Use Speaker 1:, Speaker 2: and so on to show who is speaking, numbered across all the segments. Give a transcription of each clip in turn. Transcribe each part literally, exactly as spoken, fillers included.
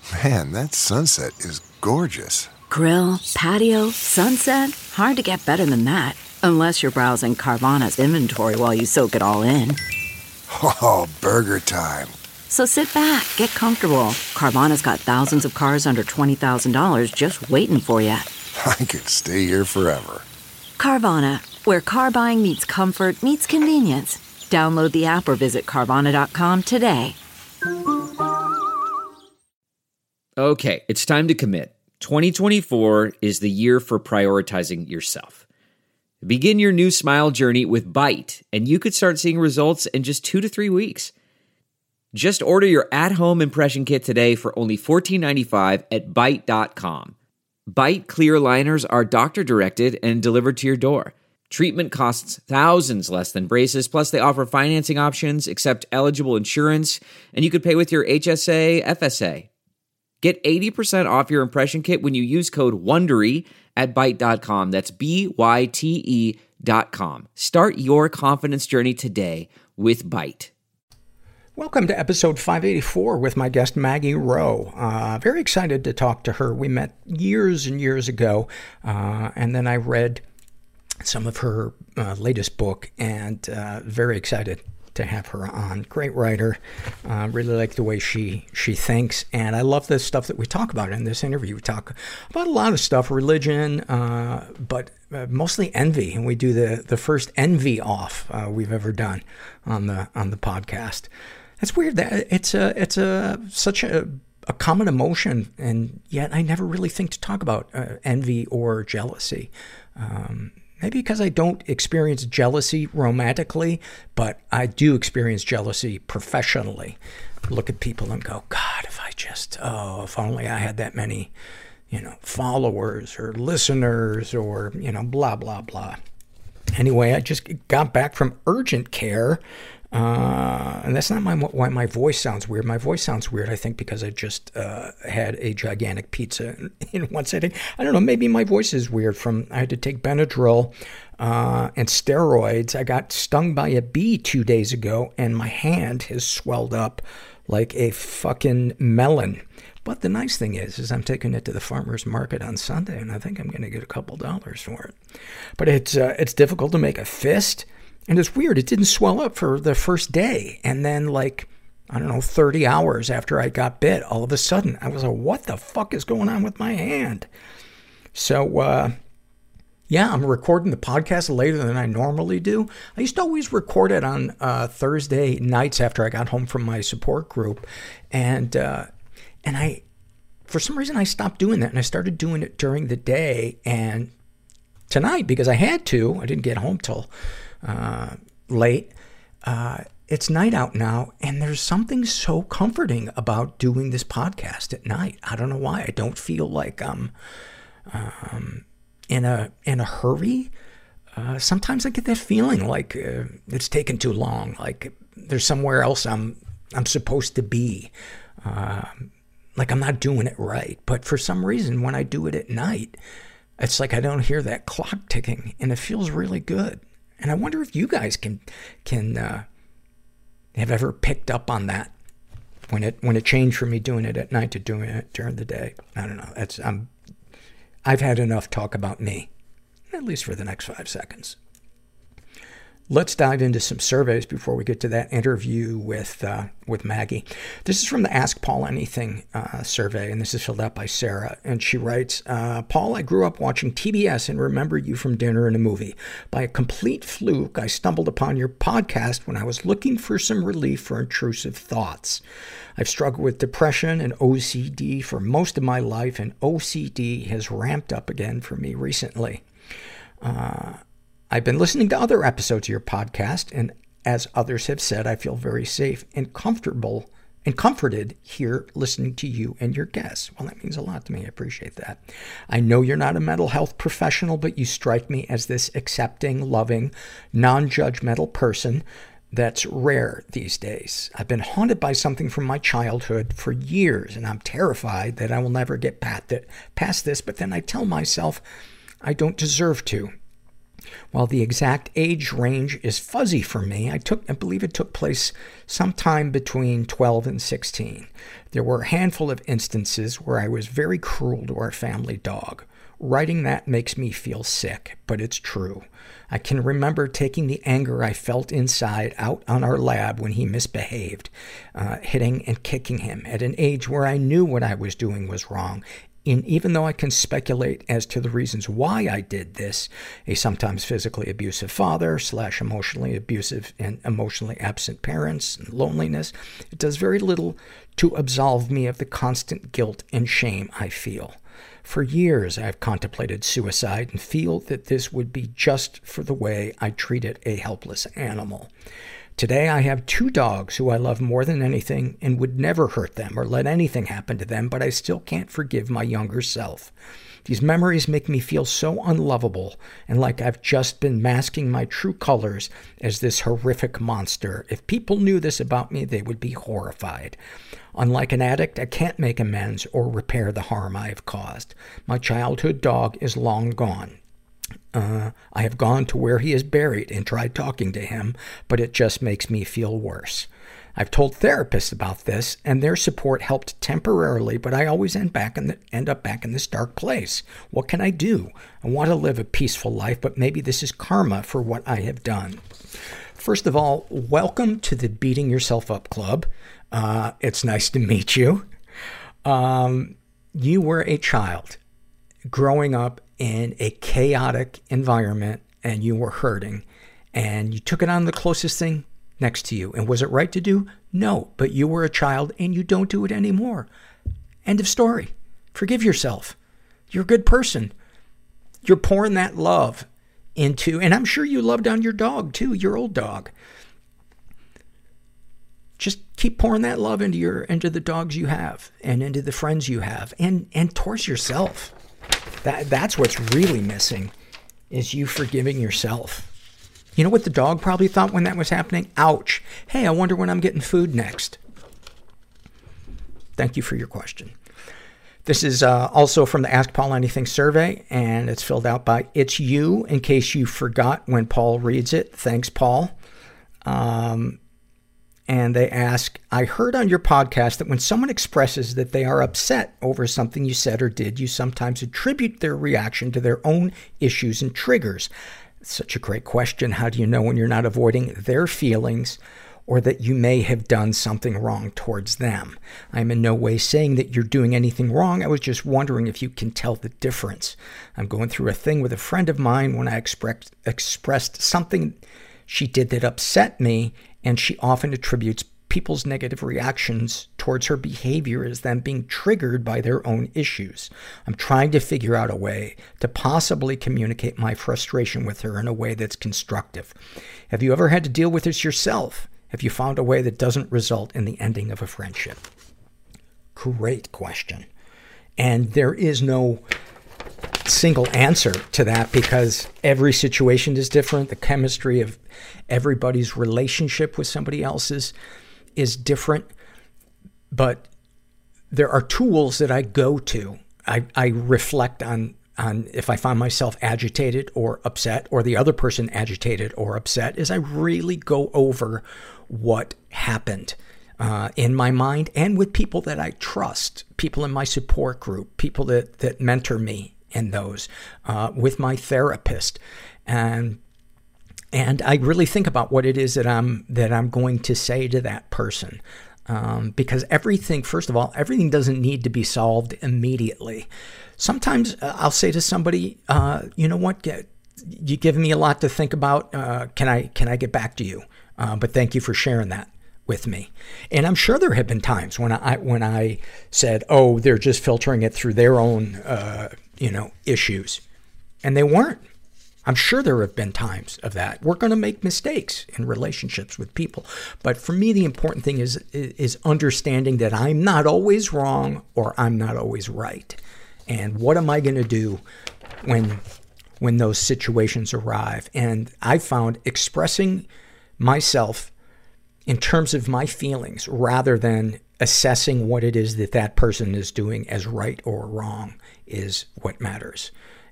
Speaker 1: Man, that sunset is gorgeous.
Speaker 2: Grill, patio, sunset. Hard to get better than that. Unless you're browsing Carvana's inventory while you soak it all in.
Speaker 1: Oh, burger time.
Speaker 2: So sit back, get comfortable. Carvana's got thousands of cars under twenty thousand dollars just waiting for you.
Speaker 1: I could stay here forever.
Speaker 2: Carvana, where car buying meets comfort, meets convenience. Download the app or visit Carvana dot com today.
Speaker 3: Okay, it's time to commit. twenty twenty-four is the year for prioritizing yourself. Begin your new smile journey with Byte, and you could start seeing results in just two to three weeks. Just order your at-home impression kit today for only fourteen ninety-five at byte dot com. Byte clear liners are doctor-directed and delivered to your door. Treatment costs thousands less than braces, plus they offer financing options, accept eligible insurance, and you could pay with your H S A, F S A. Get eighty percent off your impression kit when you use code WONDERY at byte dot com. That's B Y T E dot com. Start your confidence journey today with Byte.
Speaker 4: Welcome to episode five eighty-four with my guest Maggie Rowe. Uh, very excited to talk to her. We met years and years ago, uh, and then I read some of her uh, latest book, and uh, very excited to have her on. Great writer. Uh, really like the way she, she thinks. And I love the stuff that we talk about in this interview. We talk about a lot of stuff, religion, uh, but uh, mostly envy. And we do the, the first envy off uh, we've ever done on the, on the podcast. It's weird that it's a, it's a, such a, a common emotion. And yet I never really think to talk about uh, envy or jealousy. Um, Maybe because I don't experience jealousy romantically, but I do experience jealousy professionally. Look at people and go, God, if I just, oh, if only I had that many, you know, followers or listeners or, you know, blah, blah, blah. Anyway, I just got back from urgent care. Uh, and that's not my, why my voice sounds weird. My voice sounds weird, I think, because I just, uh, had a gigantic pizza in, in one sitting. I don't know, maybe my voice is weird from, I had to take Benadryl, uh, and steroids. I got stung by a bee two days ago, and my hand has swelled up like a fucking melon. But the nice thing is, is I'm taking it to the farmer's market on Sunday, and I think I'm going to get a couple dollars for it. But it's, uh, it's difficult to make a fist. And it's weird, it didn't swell up for the first day. And then like, I don't know, thirty hours after I got bit, all of a sudden, I was like, what the fuck is going on with my hand? So, uh, yeah, I'm recording the podcast later than I normally do. I used to always record it on uh, Thursday nights after I got home from my support group. And, uh, and I, for some reason, I stopped doing that. And I started doing it during the day. And tonight, because I had to, I didn't get home till uh, late. Uh, it's night out now, and there's something so comforting about doing this podcast at night. I don't know why. I don't feel like I'm, um, in a, in a hurry. Uh, sometimes I get that feeling like, uh, it's taken too long. Like there's somewhere else I'm, I'm supposed to be. Uh, like I'm not doing it right. But for some reason, when I do it at night, it's like I don't hear that clock ticking, and it feels really good. And I wonder if you guys can, can, uh, have ever picked up on that when it, when it changed from me doing it at night to doing it during the day. I don't know. That's, I'm, I've had enough talk about me, at least for the next five seconds. Let's dive into some surveys before we get to that interview with, uh, with Maggie. This is from the Ask Paul Anything, uh, survey, and this is filled out by Sarah. And she writes, uh, Paul, I grew up watching T B S and remember you from dinner and a movie. By a complete fluke, I stumbled upon your podcast when I was looking for some relief for intrusive thoughts. I've struggled with depression and O C D for most of my life, and O C D has ramped up again for me recently. Uh, I've been listening to other episodes of your podcast, and as others have said, I feel very safe and comfortable and comforted here listening to you and your guests. Well, that means a lot to me. I appreciate that. I know you're not a mental health professional, but you strike me as this accepting, loving, non-judgmental person that's rare these days. I've been haunted by something from my childhood for years, and I'm terrified that I will never get past this, but then I tell myself I don't deserve to. While the exact age range is fuzzy for me, I took, I believe it took place sometime between twelve and sixteen. There were a handful of instances where I was very cruel to our family dog. Writing that makes me feel sick, but it's true. I can remember taking the anger I felt inside out on our lab when he misbehaved, uh, hitting and kicking him at an age where I knew what I was doing was wrong. And even though I can speculate as to the reasons why I did this, a sometimes physically abusive father slash emotionally abusive and emotionally absent parents and loneliness, it does very little to absolve me of the constant guilt and shame I feel. For years, I've contemplated suicide and feel that this would be just for the way I treated a helpless animal. Today, I have two dogs who I love more than anything and would never hurt them or let anything happen to them, but I still can't forgive my younger self. These memories make me feel so unlovable and like I've just been masking my true colors as this horrific monster. If people knew this about me, they would be horrified. Unlike an addict, I can't make amends or repair the harm I have caused. My childhood dog is long gone. Uh, I have gone to where he is buried and tried talking to him, but it just makes me feel worse. I've told therapists about this, and their support helped temporarily, but I always end back in the, end up back in this dark place. What can I do? I want to live a peaceful life, but maybe this is karma for what I have done. First of all, welcome to the Beating Yourself Up Club. Uh, it's nice to meet you. Um, you were a child growing up in a chaotic environment, and you were hurting, and you took it on the closest thing next to you. And was it right to do? No, but you were a child and you don't do it anymore. End of story. Forgive yourself. You're a good person. You're pouring that love into, and I'm sure you loved on your dog too, your old dog. Just keep pouring that love into your, into the dogs you have and into the friends you have and, and towards yourself. That, that's what's really missing, is you forgiving yourself. You know what the dog probably thought when that was happening? Ouch. Hey, I wonder when I'm getting food next. Thank you for your question. This is uh, also from the Ask Paul Anything survey, and it's filled out by It's You, in case you forgot when Paul reads it. Thanks, Paul. Um, and they ask, I heard on your podcast that when someone expresses that they are upset over something you said or did, you sometimes attribute their reaction to their own issues and triggers. Such a great question. How do you know when you're not avoiding their feelings or that you may have done something wrong towards them? I'm in no way saying that you're doing anything wrong. I was just wondering if you can tell the difference. I'm going through a thing with a friend of mine when I expressed, expressed something she did that upset me, and she often attributes people's negative reactions towards her behavior as them being triggered by their own issues. I'm trying to figure out a way to possibly communicate my frustration with her in a way that's constructive. Have you ever had to deal with this yourself? Have you found a way that doesn't result in the ending of a friendship? Great question. And there is no single answer to that because every situation is different. The chemistry of everybody's relationship with somebody else's is different, but there are tools that I go to. I, I reflect on, on if I find myself agitated or upset, or the other person agitated or upset, is I really go over what happened uh, in my mind and with people that I trust, people in my support group, people that, that mentor me in those, uh, with my therapist. And And I really think about what it is that I'm, that I'm going to say to that person. Um, because everything, first of all, everything doesn't need to be solved immediately. Sometimes uh, I'll say to somebody, uh, you know what, get, you give me a lot to think about. Uh, can I, can I get back to you? Uh, but thank you for sharing that with me. And I'm sure there have been times when I, when I said, oh, they're just filtering it through their own, uh, you know, issues. And they weren't. I'm sure there have been times of that. We're going to make mistakes in relationships with people. But for me, the important thing is, is understanding that I'm not always wrong or I'm not always right. And what am I going to do when, when those situations arrive? And I found expressing myself in terms of my feelings rather than assessing what it is that that person is doing as right or wrong is what matters.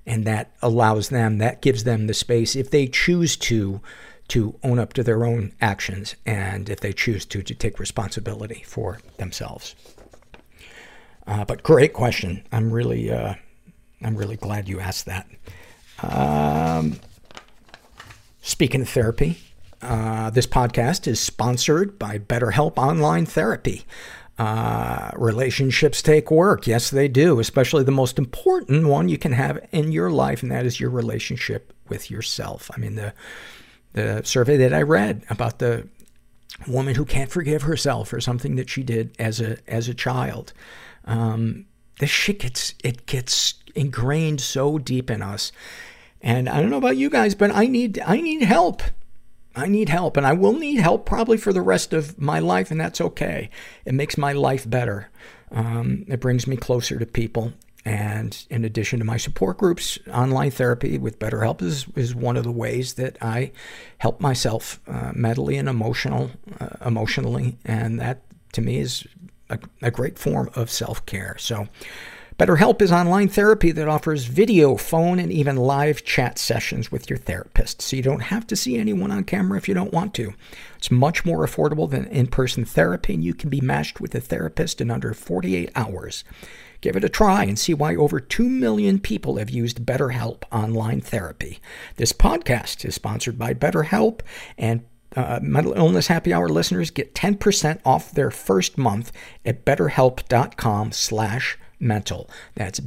Speaker 4: And that allows them, that gives them the space, if they choose to, to own up to their own actions, and if they choose to, to take responsibility for themselves. Uh, but great question. I'm really, uh, I'm really glad you asked that. Um, speaking of therapy, uh, this podcast is sponsored by BetterHelp Online Therapy. Uh, relationships take work. Yes, they do, especially the most important one you can have in your life, and that is your relationship with yourself. I mean, the, the survey that I read about the woman who can't forgive herself for something that she did as a, as a child. Um, this shit gets, it gets ingrained so deep in us. And I don't know about you guys, but I need, I need help. I need help, and I will need help probably for the rest of my life, and that's okay. It makes my life better. Um, it brings me closer to people. And in addition to my support groups, online therapy with BetterHelp is, is one of the ways that I help myself uh, mentally and emotional, uh, emotionally. And that, to me, is a, a great form of self-care. So BetterHelp is online therapy that offers video, phone, and even live chat sessions with your therapist, so you don't have to see anyone on camera if you don't want to. It's much more affordable than in-person therapy, and you can be matched with a therapist in under forty-eight hours. Give it a try and see why over two million people have used BetterHelp online therapy. This podcast is sponsored by BetterHelp, and Uh, Mental Illness Happy Hour listeners get ten percent off their first month at betterhelp.com slash mental. That's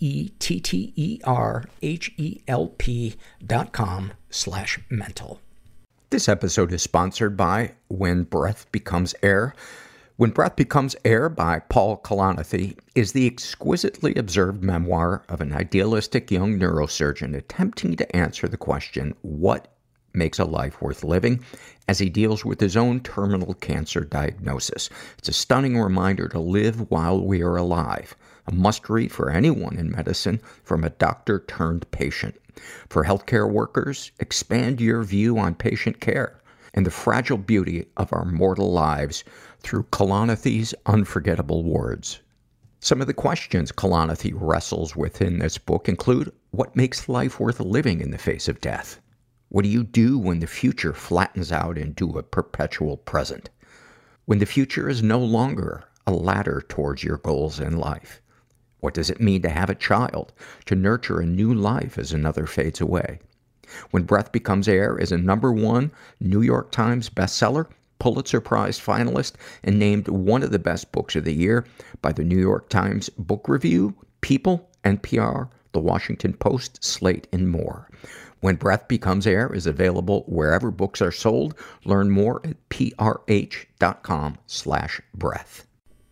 Speaker 4: B-E-T-T-E-R-H-E-L-P dot com slash mental. This episode is sponsored by When Breath Becomes Air. When Breath Becomes Air by Paul Kalanithi is the exquisitely observed memoir of an idealistic young neurosurgeon attempting to answer the question, what makes a life worth living, as he deals with his own terminal cancer diagnosis. It's a stunning reminder to live while we are alive. A must-read for anyone in medicine, from a doctor turned patient. For healthcare workers, expand your view on patient care and the fragile beauty of our mortal lives through Kalanithi's unforgettable words. Some of the questions Kalanithi wrestles with in this book include, what makes life worth living in the face of death? What do you do when the future flattens out into a perpetual present? When the future is no longer a ladder towards your goals in life? What does it mean to have a child, to nurture a new life as another fades away? When Breath Becomes Air is a number one New York Times bestseller, Pulitzer Prize finalist, and named one of the best books of the year by the New York Times Book Review, People, N P R, The Washington Post, Slate, and more. When Breath Becomes Air is available wherever books are sold. Learn more at prh.com slash breath.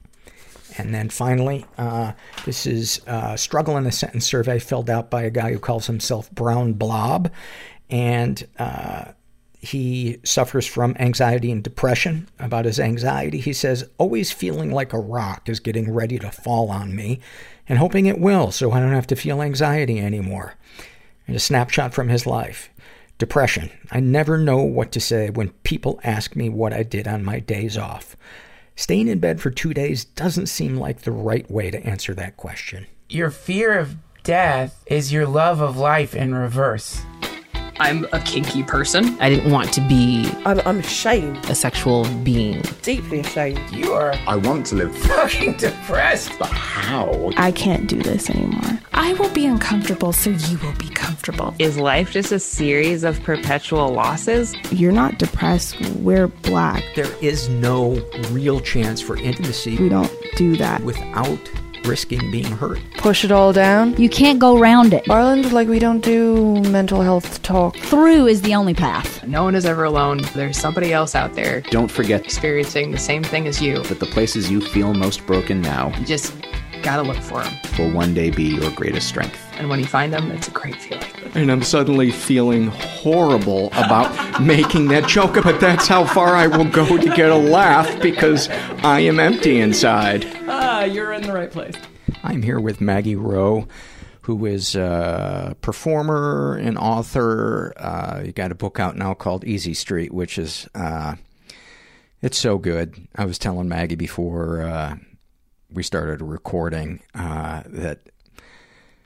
Speaker 4: And then finally, uh, this is a struggle in a sentence survey filled out by a guy who calls himself Brown Blob. And uh, he suffers from anxiety and depression. About his anxiety, he says, always feeling like a rock is getting ready to fall on me, and hoping it will so I don't have to feel anxiety anymore. And a snapshot from his life. Depression. I never know what to say when people ask me what I did on my days off. Staying in bed for two days doesn't seem like the right way to answer that question.
Speaker 5: Your fear of death is your love of life in reverse.
Speaker 6: I'm a kinky person.
Speaker 7: I didn't want to be
Speaker 8: I'm, I'm ashamed.
Speaker 7: a sexual being.
Speaker 8: Deeply ashamed.
Speaker 5: You are
Speaker 9: I want to live.
Speaker 5: fucking depressed.
Speaker 9: But how?
Speaker 10: I can't do this anymore. I will be uncomfortable so you will be comfortable.
Speaker 11: Is life just a series of perpetual losses?
Speaker 10: You're not depressed. We're black.
Speaker 4: There is no real chance for intimacy.
Speaker 10: We don't do that.
Speaker 4: Without risking being hurt.
Speaker 8: Push it all down.
Speaker 12: You can't go around it.
Speaker 8: Ireland, like, we don't do mental health talk.
Speaker 12: Through is the only path.
Speaker 6: No one is ever alone. There's somebody else out there
Speaker 13: Don't forget
Speaker 6: experiencing the same thing as you.
Speaker 13: that the places you feel most broken now
Speaker 6: You just gotta look for them.
Speaker 13: will one day be your greatest strength.
Speaker 6: And when you find them, it's a great feeling.
Speaker 4: And I'm suddenly feeling horrible about making that joke, but that's how far I will go to get a laugh, because I am empty inside.
Speaker 6: Ah, you're in the right place.
Speaker 4: I'm here with Maggie Rowe, who is a performer and author. Uh, you got a book out now called Easy Street, which is, uh, it's so good. I was telling Maggie before uh, we started recording uh, that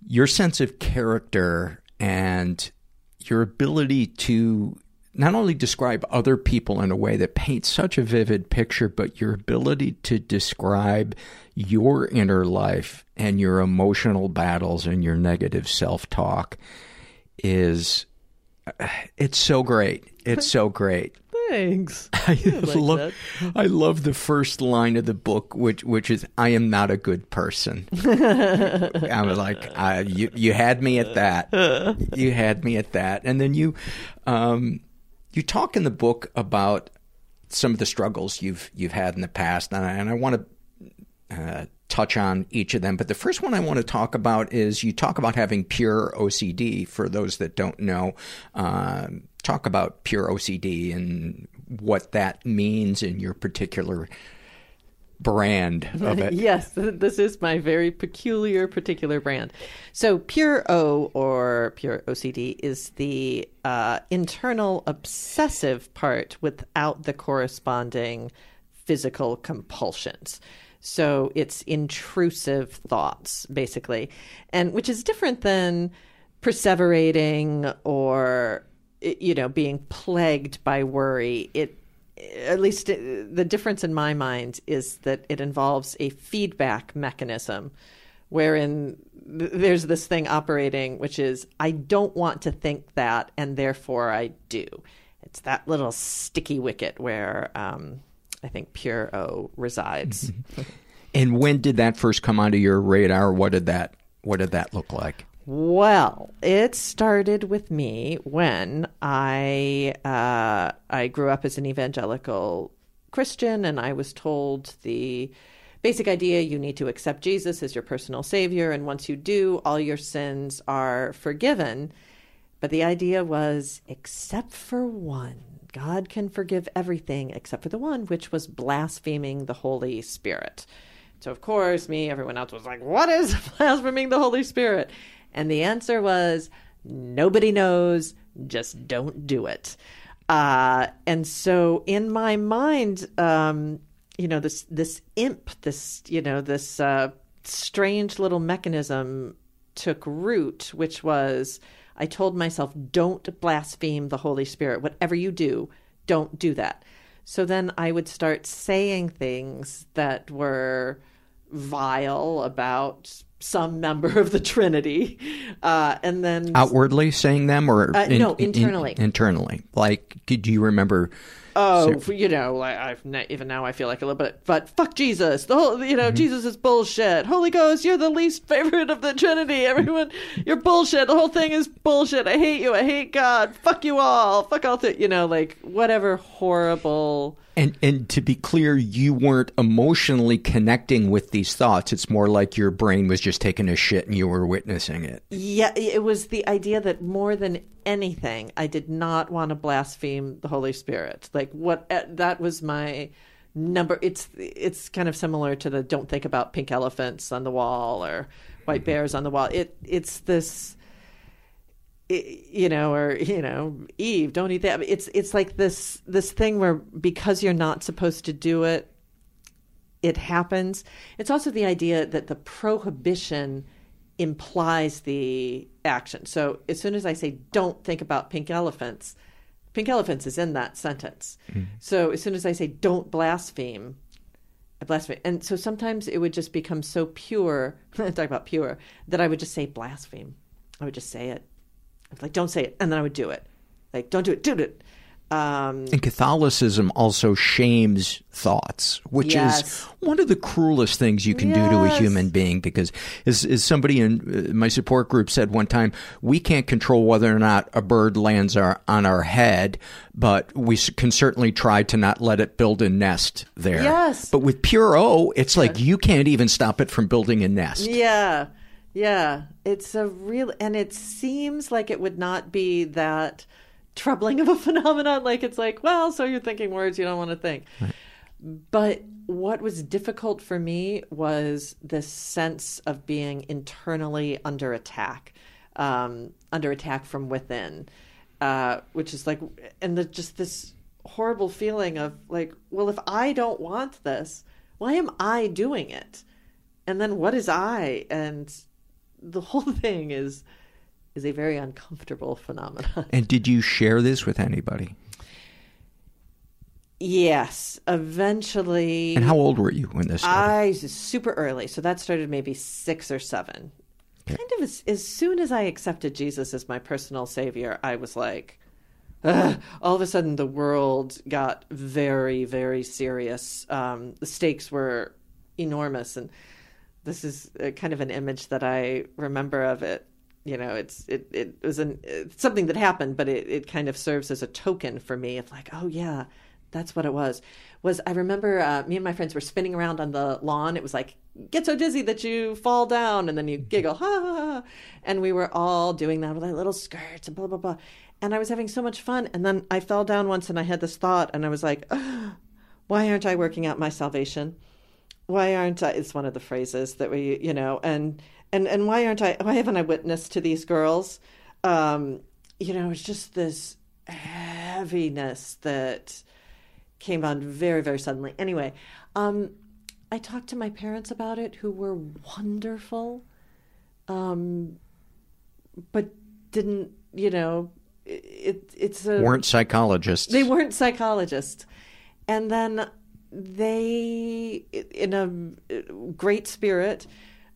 Speaker 4: your sense of character and your ability to not only describe other people in a way that paints such a vivid picture, but your ability to describe your inner life and your emotional battles and your negative self-talk is, it's so great. It's so great.
Speaker 9: Thanks.
Speaker 4: I, I like love, that. I love the first line of the book, which which is, "I am not a good person." I was like, I, you you had me at that. You had me at that, and then you, um, you talk in the book about some of the struggles you've you've had in the past, and I, and I want to uh, touch on each of them. But the first one I want to talk about is you talk about having pure O C D. For those that don't know. Um, Talk about pure O C D and what that means in your particular brand of it.
Speaker 9: Yes, this is my very peculiar particular brand. So pure O, or pure O C D, is the uh, internal obsessive part without the corresponding physical compulsions. So it's intrusive thoughts, basically, and which is different than perseverating or, you know, being plagued by worry. It, at least it, the difference in my mind is that it involves a feedback mechanism wherein th- there's this thing operating, which is, I don't want to think that, and therefore I do. It's that little sticky wicket where um, I think pure O resides.
Speaker 4: And when did that first come onto your radar? What did that, what did that look like?
Speaker 9: Well, it started with me when I uh, I grew up as an evangelical Christian, and I was told the basic idea: you need to accept Jesus as your personal savior, and once you do, all your sins are forgiven. But the idea was, except for one. God can forgive everything except for the one, which was blaspheming the Holy Spirit. So, of course, me, everyone else was like, what is blaspheming the Holy Spirit? And the answer was, nobody knows, just don't do it. Uh, and so in my mind, um, you know, this this imp, this, you know, this uh, strange little mechanism took root, which was, I told myself, don't blaspheme the Holy Spirit. Whatever you do, don't do that. So then I would start saying things that were vile about some member of the Trinity, uh, and then
Speaker 4: outwardly saying them, or
Speaker 9: uh,
Speaker 4: in,
Speaker 9: no, internally.
Speaker 4: In, internally, like, do you remember?
Speaker 9: Oh, so, you know, like I've even now I feel like a little bit, but fuck Jesus. The whole, you know, mm-hmm. Jesus is bullshit. Holy Ghost, you're the least favorite of the Trinity. Everyone, you're bullshit. The whole thing is bullshit. I hate you. I hate God. Fuck you all. Fuck all. Th-. You know, like whatever horrible.
Speaker 4: And and to be clear, you weren't emotionally connecting with these thoughts. It's more like your brain was just taking a shit and you were witnessing it.
Speaker 9: Yeah, it was the idea that more than anything, I did not want to blaspheme the Holy Spirit. Like what that was my number. It's it's kind of similar to the don't think about pink elephants on the wall or white bears on the wall. It it's this. You know, or, you know, Eve, don't eat that. It's it's like this this thing where because you're not supposed to do it, it happens. It's also the idea that the prohibition implies the action. So as soon as I say, don't think about pink elephants, pink elephants is in that sentence. Mm. So as soon as I say, don't blaspheme, I blaspheme. And so sometimes it would just become so pure, talk about pure, that I would just say blaspheme. I would just say it. Like, don't say it. And then I would do it. Like, don't do it. Do it. Um,
Speaker 4: and Catholicism also shames thoughts, which yes. is one of the cruelest things you can yes. do to a human being. Because as, as somebody in my support group said one time, we can't control whether or not a bird lands our, on our head, but we can certainly try to not let it build a nest there.
Speaker 9: Yes.
Speaker 4: But with pure O, it's like you can't even stop it from building a nest.
Speaker 9: Yeah. Yeah, it's a real, and it seems like it would not be that troubling of a phenomenon. Like it's like, well, so you're thinking words you don't want to think. Right. But what was difficult for me was this sense of being internally under attack, um, under attack from within, uh, which is like, and the, just this horrible feeling of like, well, if I don't want this, why am I doing it? And then what is I? And the whole thing is is a very uncomfortable phenomenon.
Speaker 4: And did you share this with anybody?
Speaker 9: Yes, eventually.
Speaker 4: And how old were you when this started?
Speaker 9: I was super early, so that started maybe six or seven. Okay. Kind of as, as soon as I accepted Jesus as my personal savior, I was like, ugh. All of a sudden the world got very, very serious. Um, the stakes were enormous, and this is a, kind of an image that I remember of it. You know, it's it it was an it's something that happened, but it, it kind of serves as a token for me of like, oh yeah, that's what it was. Was I remember uh, me and my friends were spinning around on the lawn. It was like, get so dizzy that you fall down, and then you giggle, ha ha ha. And we were all doing that with our little skirts and blah, blah, blah. And I was having so much fun. And then I fell down once and I had this thought, and I was like, oh, why aren't I working out my salvation? Why aren't I? It's one of the phrases that we, you know, and and and why aren't I? Why haven't I witnessed to these girls? Um, you know, it's just this heaviness that came on very, very suddenly. Anyway, um, I talked to my parents about it, who were wonderful, um, but didn't, you know, it, it's a...
Speaker 4: Weren't psychologists.
Speaker 9: They weren't psychologists. And then they, in a great spirit,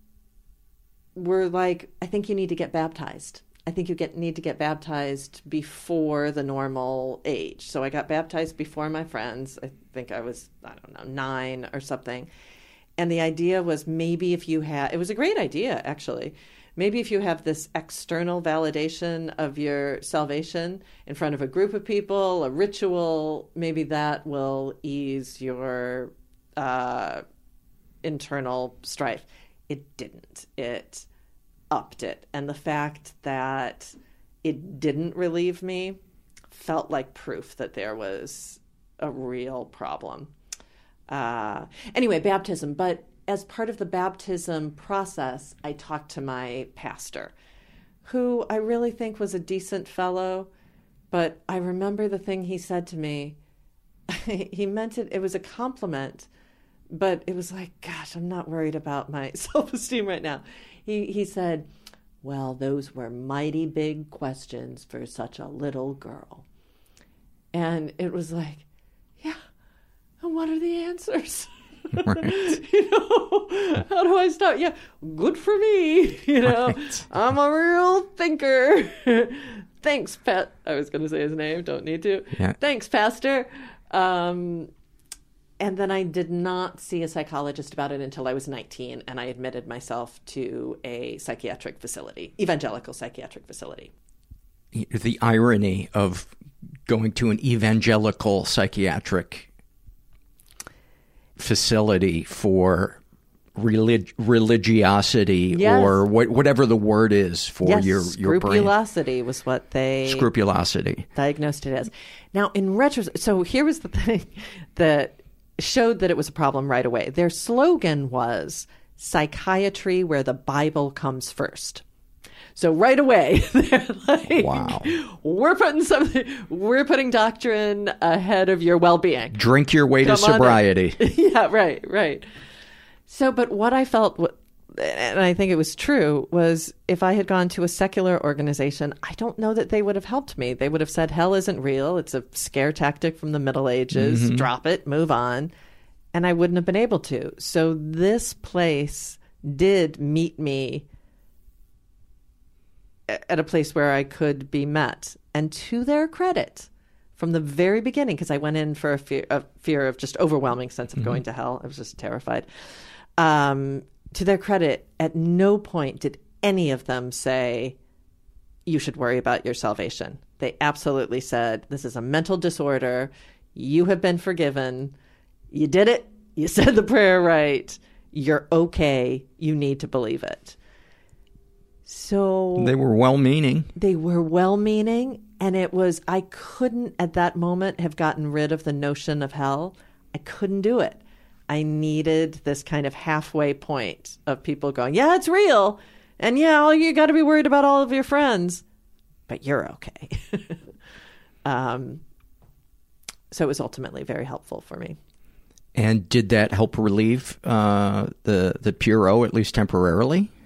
Speaker 9: were like, I think you need to get baptized. I think you get need to get baptized before the normal age. So I got baptized before my friends. I think I was, I don't know, nine or something. And the idea was maybe if you had, it was a great idea, actually. Maybe if you have this external validation of your salvation in front of a group of people, a ritual, maybe that will ease your uh, internal strife. It didn't. It upped it. And the fact that it didn't relieve me felt like proof that there was a real problem. Uh, anyway, baptism. But as part of the baptism process, I talked to my pastor, who I really think was a decent fellow. But I remember the thing he said to me. He meant it, it was a compliment, but it was like, gosh, I'm not worried about my self-esteem right now. He he said, well, those were mighty big questions for such a little girl. And it was like, yeah, and what are the answers? Right. You know, how do I stop? Yeah, good for me. You know, right. I'm a real thinker. Thanks, Pat. I was going to say his name. Don't need to. Yeah. Thanks, Pastor. Um, and then I did not see a psychologist about it until I was nineteen, and I admitted myself to a psychiatric facility, evangelical psychiatric facility.
Speaker 4: The irony of going to an evangelical psychiatric facility for relig- religiosity, yes. or what, whatever the word is for
Speaker 9: yes,
Speaker 4: your, your brain.
Speaker 9: Scrupulosity was what they
Speaker 4: Scrupulosity.
Speaker 9: diagnosed it as. Now, in retrospect, so here was the thing that showed that it was a problem right away. Their slogan was psychiatry where the Bible comes first. So right away, they're like,
Speaker 4: wow.
Speaker 9: we're putting something, we're putting doctrine ahead of your well-being.
Speaker 4: Drink your way
Speaker 9: Come
Speaker 4: to sobriety.
Speaker 9: Yeah, right, right. So, but what I felt, and I think it was true, was if I had gone to a secular organization, I don't know that they would have helped me. They would have said, hell isn't real. It's a scare tactic from the Middle Ages. Mm-hmm. Drop it, move on. And I wouldn't have been able to. So this place did meet me at a place where I could be met. And to their credit, from the very beginning, because I went in for a fear, a fear of just overwhelming sense of mm-hmm. going to hell. I was just terrified. Um, to their credit, at no point did any of them say, you should worry about your salvation. They absolutely said, this is a mental disorder. You have been forgiven. You did it. You said the prayer right. You're okay. You need to believe it. So
Speaker 4: they were well-meaning.
Speaker 9: They were well-meaning. And it was, I couldn't at that moment have gotten rid of the notion of hell. I couldn't do it. I needed this kind of halfway point of people going, yeah, it's real. And yeah, all you got to be worried about all of your friends, but you're okay. um, so it was ultimately very helpful for me.
Speaker 4: And did that help relieve uh, the, the Puro, at least temporarily?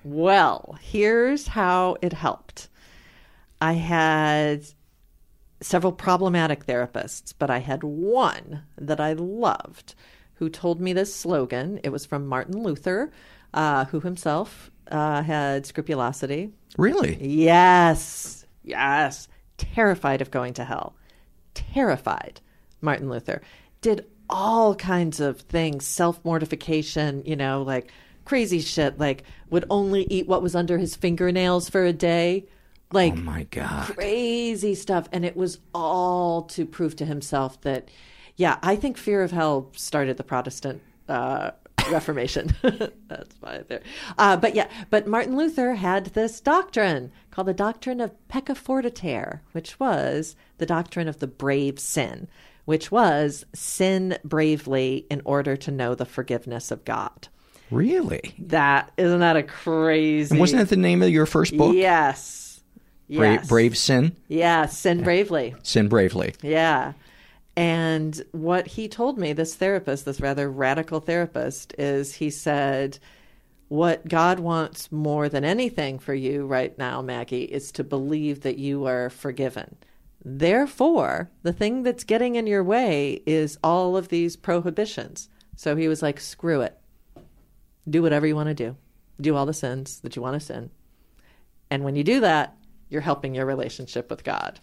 Speaker 9: Well, here's how it helped. I had several problematic therapists, but I had one that I loved who told me this slogan. It was from Martin Luther, uh, who himself uh, had scrupulosity.
Speaker 4: Really?
Speaker 9: Yes. Yes. Terrified of going to hell. Terrified. Martin Luther did all kinds of things, self-mortification, you know, like crazy shit, like would only eat what was under his fingernails for a day. Like,
Speaker 4: oh my God.
Speaker 9: Crazy stuff. And it was all to prove to himself that, yeah, I think fear of hell started the Protestant uh, Reformation. That's why there. Uh, but yeah, but Martin Luther had this doctrine called the doctrine of pecca fortiter, which was the doctrine of the brave sin, which was sin bravely in order to know the forgiveness of God.
Speaker 4: Really?
Speaker 9: That, isn't that a crazy...
Speaker 4: And wasn't that the name of your first book?
Speaker 9: Yes.
Speaker 4: Brave,
Speaker 9: yes.
Speaker 4: Brave Sin?
Speaker 9: Yeah, Sin Bravely.
Speaker 4: Sin Bravely.
Speaker 9: Yeah. And what he told me, this therapist, this rather radical therapist, is he said, what God wants more than anything for you right now, Maggie, is to believe that you are forgiven. Therefore, the thing that's getting in your way is all of these prohibitions. So he was like, screw it. Do whatever you want to do. Do all the sins that you want to sin. And when you do that, you're helping your relationship with God.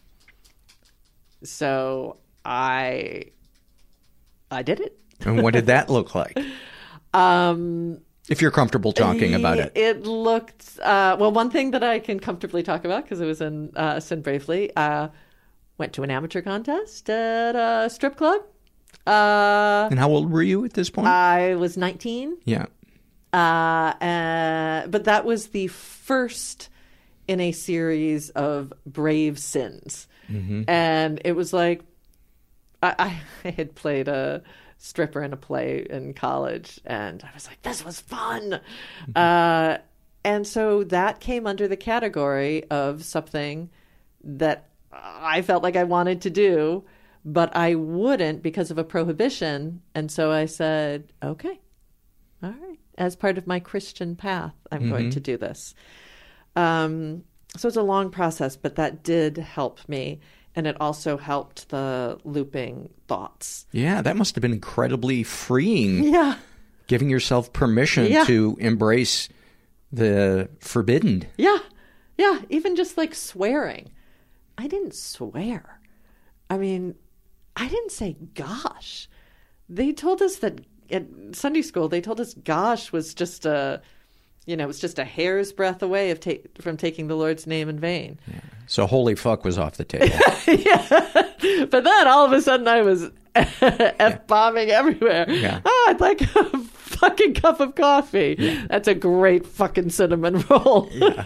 Speaker 9: So I I did it.
Speaker 4: And what did that look like?
Speaker 9: Um,
Speaker 4: if you're comfortable talking about it.
Speaker 9: It looked, uh, well, one thing that I can comfortably talk about, because it was in uh, Sin Bravely, uh, went to an amateur contest at a strip club. Uh,
Speaker 4: and how old were you at this point?
Speaker 9: I was nineteen.
Speaker 4: Yeah.
Speaker 9: Uh, uh, but that was the first in a series of brave sins.
Speaker 4: Mm-hmm.
Speaker 9: And it was like, I, I had played a stripper in a play in college, and I was like, this was fun. Mm-hmm. Uh, and so that came under the category of something that I felt like I wanted to do, but I wouldn't because of a prohibition. And so I said, okay, all right. As part of my Christian path, I'm mm-hmm. going to do this. Um, so it's a long process, but that did help me. And it also helped the looping thoughts.
Speaker 4: Yeah, that must have been incredibly freeing.
Speaker 9: Yeah.
Speaker 4: Giving yourself permission
Speaker 9: yeah.
Speaker 4: to embrace the forbidden.
Speaker 9: Yeah. Yeah. Even just like swearing. I didn't swear. I mean, I didn't say gosh. They told us that at Sunday school, they told us gosh was just a, you know, it was just a hair's breadth away of ta- from taking the Lord's name in vain.
Speaker 4: Yeah. So holy fuck was off the table.
Speaker 9: Yeah. But then all of a sudden I was F-bombing everywhere.
Speaker 4: Yeah.
Speaker 9: Oh, I'd like a fucking cup of coffee. Yeah. That's a great fucking cinnamon roll.
Speaker 4: Yeah.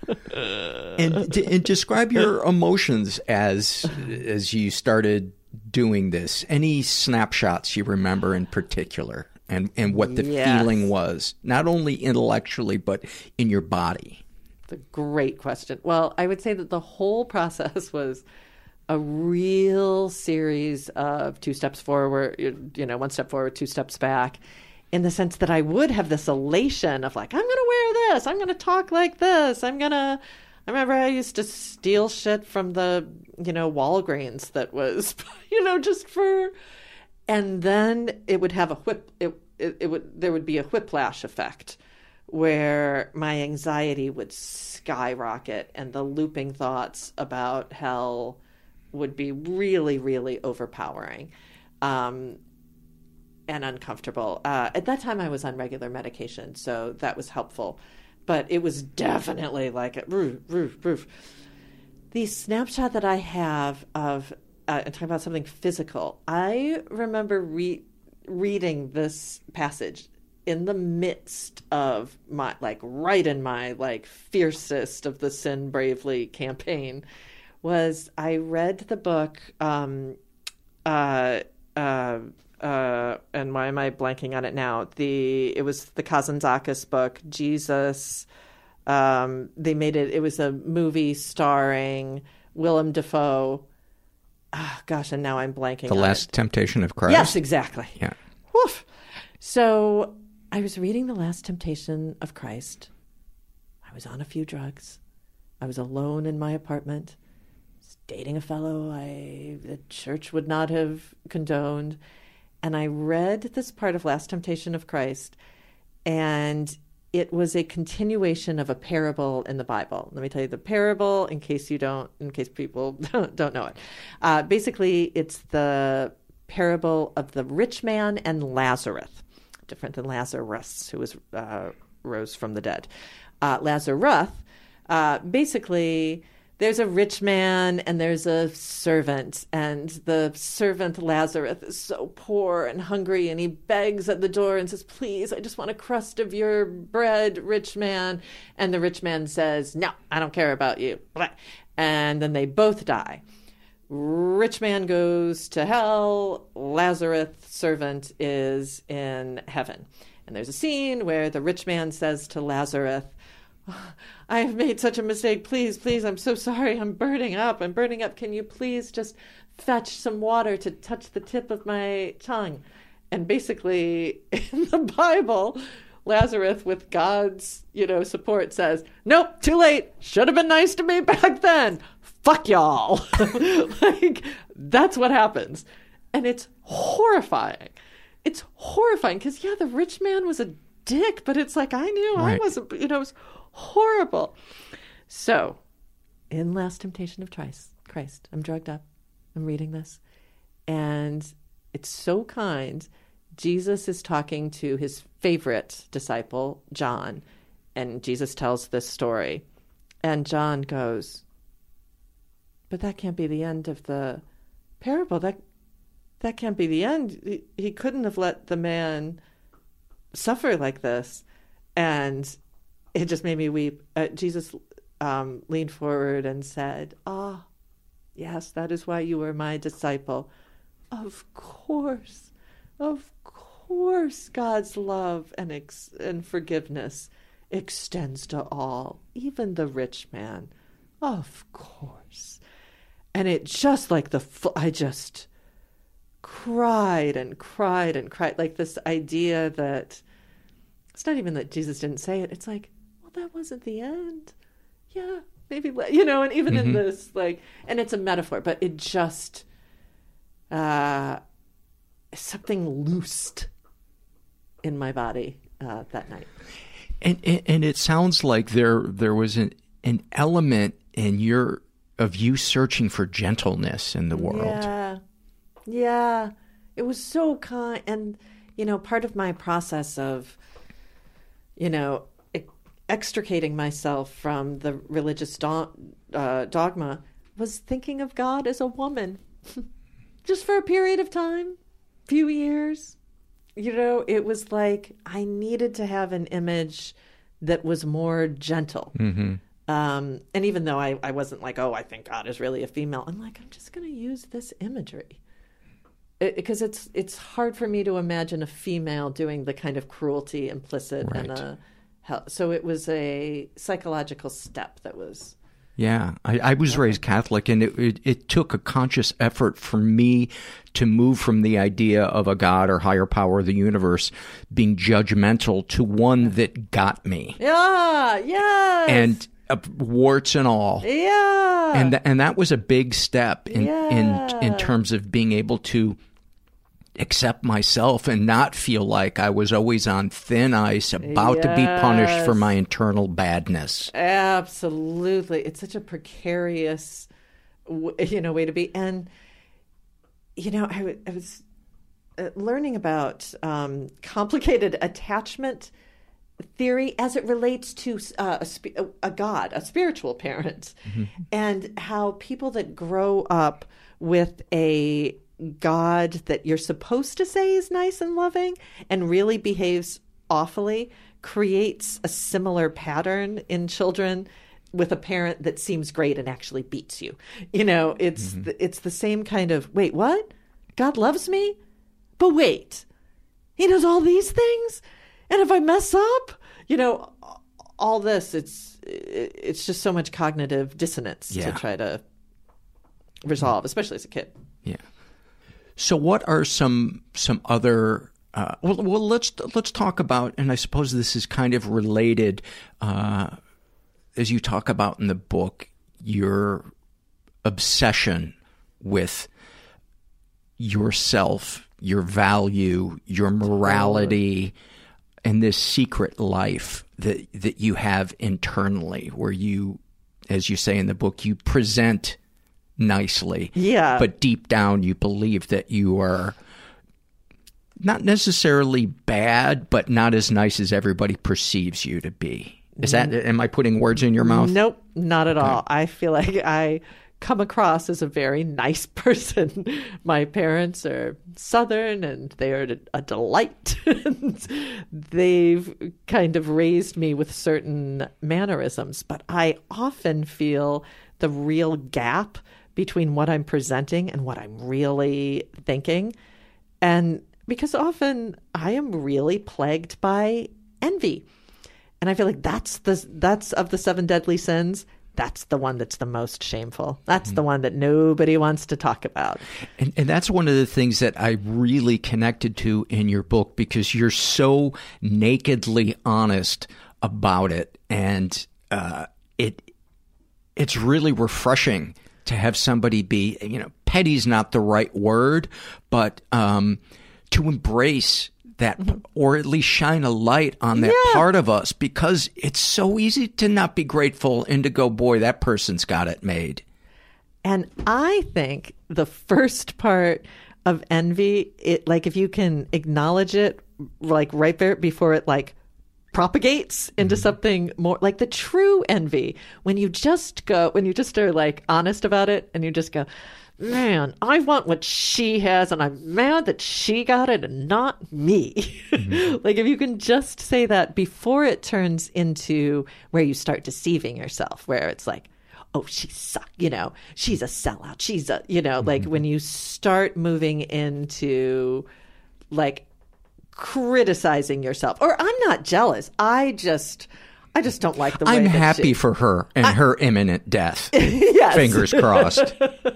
Speaker 4: and, and describe your emotions as as you started doing this. Any snapshots you remember in particular, and, and what the
Speaker 9: yes.
Speaker 4: feeling was, not only intellectually, but in your body?
Speaker 9: It's a great question. Well, I would say that the whole process was a real series of two steps forward, you know, one step forward, two steps back, in the sense that I would have this elation of like, I'm going to wear this, I'm going to talk like this, I'm going to, I remember I used to steal shit from the, you know, Walgreens that was, you know, just for, and then it would have a whip, it, it, it would, there would be a whiplash effect where my anxiety would skyrocket and the looping thoughts about hell would be really, really overpowering um, and uncomfortable. Uh, at that time, I was on regular medication, so that was helpful. But it was definitely like a roof, roof, roof. The snapshot that I have of, uh, and talking about something physical, I remember re- reading this passage in the midst of my, like, right in my, like, fiercest of the Sin Bravely campaign, was I read the book, um, uh, uh, uh, and why am I blanking on it now? The it was the Kazantzakis book, Jesus. Um, they made it. It was a movie starring Willem Dafoe. Oh, gosh, and now I'm blanking.
Speaker 4: The
Speaker 9: on
Speaker 4: Last
Speaker 9: it.
Speaker 4: Temptation of Christ.
Speaker 9: Yes, exactly.
Speaker 4: Yeah.
Speaker 9: Woof. So I was reading The Last Temptation of Christ, I was on a few drugs. I was alone in my apartment, dating a fellow I the church would not have condoned. And I read this part of Last Temptation of Christ, and it was a continuation of a parable in the Bible. Let me tell you the parable in case you don't, in case people don't, don't know it. Uh, basically, it's the parable of the rich man and Lazarus, different than Lazarus, who was uh, rose from the dead. Uh, Lazarus, uh, basically, there's a rich man and there's a servant, and the servant Lazarus is so poor and hungry, and he begs at the door and says, please, I just want a crust of your bread, rich man. And the rich man says, no, I don't care about you. And then they both die. Rich man goes to hell. Lazarus, servant, is in heaven. And there's a scene where the rich man says to Lazarus, I have made such a mistake. Please, please, I'm so sorry. I'm burning up. I'm burning up. Can you please just fetch some water to touch the tip of my tongue? And basically, in the Bible, Lazarus, with God's, you know, support, says, nope, too late. Should have been nice to me back then. Fuck y'all. Like, that's what happens. And it's horrifying. It's horrifying because, yeah, the rich man was a dick, but it's like, I knew right. I wasn't, you know, it was horrible. So, in Last Temptation of Christ, I'm drugged up. I'm reading this. And it's so kind. Jesus is talking to his favorite disciple, John. And Jesus tells this story. And John goes, but that can't be the end of the parable. That that can't be the end. He, he couldn't have let the man suffer like this. And it just made me weep. Uh, Jesus um, leaned forward and said, ah, oh, yes, that is why you were my disciple. Of course, of course, God's love and ex- and forgiveness extends to all, even the rich man. Of course. And it just like the, I just cried and cried and cried. Like this idea that, it's not even that Jesus didn't say it. It's like, well, that wasn't the end. Yeah, maybe, you know, and even mm-hmm. in this, like, and it's a metaphor, but it just, uh, something loosed in my body uh, that night.
Speaker 4: And, and and it sounds like there there was an an element in your of you searching for gentleness in the world.
Speaker 9: Yeah, yeah, it was so kind, and you know, part of my process of, you know, extricating myself from the religious do- uh, dogma was thinking of God as a woman, just for a period of time, few years. You know, it was like I needed to have an image that was more gentle. Mm-hmm. Um, and even though I, I wasn't like, oh, I think God is really a female, I'm like, I'm just going to use this imagery. Because it, it's it's hard for me to imagine a female doing the kind of cruelty implicit right. in a hell. So it was a psychological step that was...
Speaker 4: Yeah, I, I was raised Catholic, and it, it it took a conscious effort for me to move from the idea of a God or higher power of the universe being judgmental to one that got me.
Speaker 9: Yeah, yes.
Speaker 4: And uh, warts and all.
Speaker 9: Yeah.
Speaker 4: And th- and that was a big step in,
Speaker 9: yeah.
Speaker 4: in in terms of being able to accept myself and not feel like I was always on thin ice, about yes. to be punished for my internal badness.
Speaker 9: Absolutely. It's such a precarious, you know, way to be. And, you know, I, I was learning about um, complicated attachment theory as it relates to uh, a, sp- a God, a spiritual parent, mm-hmm. and how people that grow up with a God that you're supposed to say is nice and loving and really behaves awfully creates a similar pattern in children with a parent that seems great and actually beats you. You know, it's mm-hmm. the, it's the same kind of, wait, what? God loves me? But wait, he does all these things? And if I mess up, you know, all this, it's it's just so much cognitive dissonance yeah. to try to resolve, especially as a kid.
Speaker 4: Yeah. So what are some some other uh, well, well let's let's talk about, and I suppose this is kind of related, uh, as you talk about in the book, your obsession with yourself, your value, your morality, and this secret life that that you have internally, where you, as you say in the book, you present nicely,
Speaker 9: yeah,
Speaker 4: but deep down you believe that you are not necessarily bad, but not as nice as everybody perceives you to be. Is that, am I putting words in your mouth?
Speaker 9: Nope, not at
Speaker 4: Okay.
Speaker 9: all. I feel like I come across as a very nice person. My parents are Southern and they are a delight. They've kind of raised me with certain mannerisms, but I often feel the real gap between what I'm presenting and what I'm really thinking. And because often I am really plagued by envy. And I feel like that's the that's of the seven deadly sins. That's the one that's the most shameful. That's mm-hmm. the one that nobody wants to talk about.
Speaker 4: And, and that's one of the things that I really connected to in your book, because you're so nakedly honest about it. And uh, it it's really refreshing to have somebody be, you know, petty's not the right word, but um, to embrace that, or at least shine a light on that
Speaker 9: Yeah.
Speaker 4: part of us, because it's so easy to not be grateful and to go, boy, that person's got it made.
Speaker 9: And I think the first part of envy, it like if you can acknowledge it, like right there before it like propagates into mm-hmm. something more like the true envy, when you just go, when you just are like honest about it and you just go, man, I want what she has and I'm mad that she got it and not me. Mm-hmm. Like if you can just say that before it turns into where you start deceiving yourself, where it's like, oh, she sucks, you know, she's a sellout. She's a, you know, mm-hmm. like when you start moving into like criticizing yourself, or I'm not jealous. I just, I just don't like the way
Speaker 4: I'm
Speaker 9: that
Speaker 4: happy
Speaker 9: she...
Speaker 4: for her and I... her imminent death.
Speaker 9: Yes.
Speaker 4: Fingers crossed.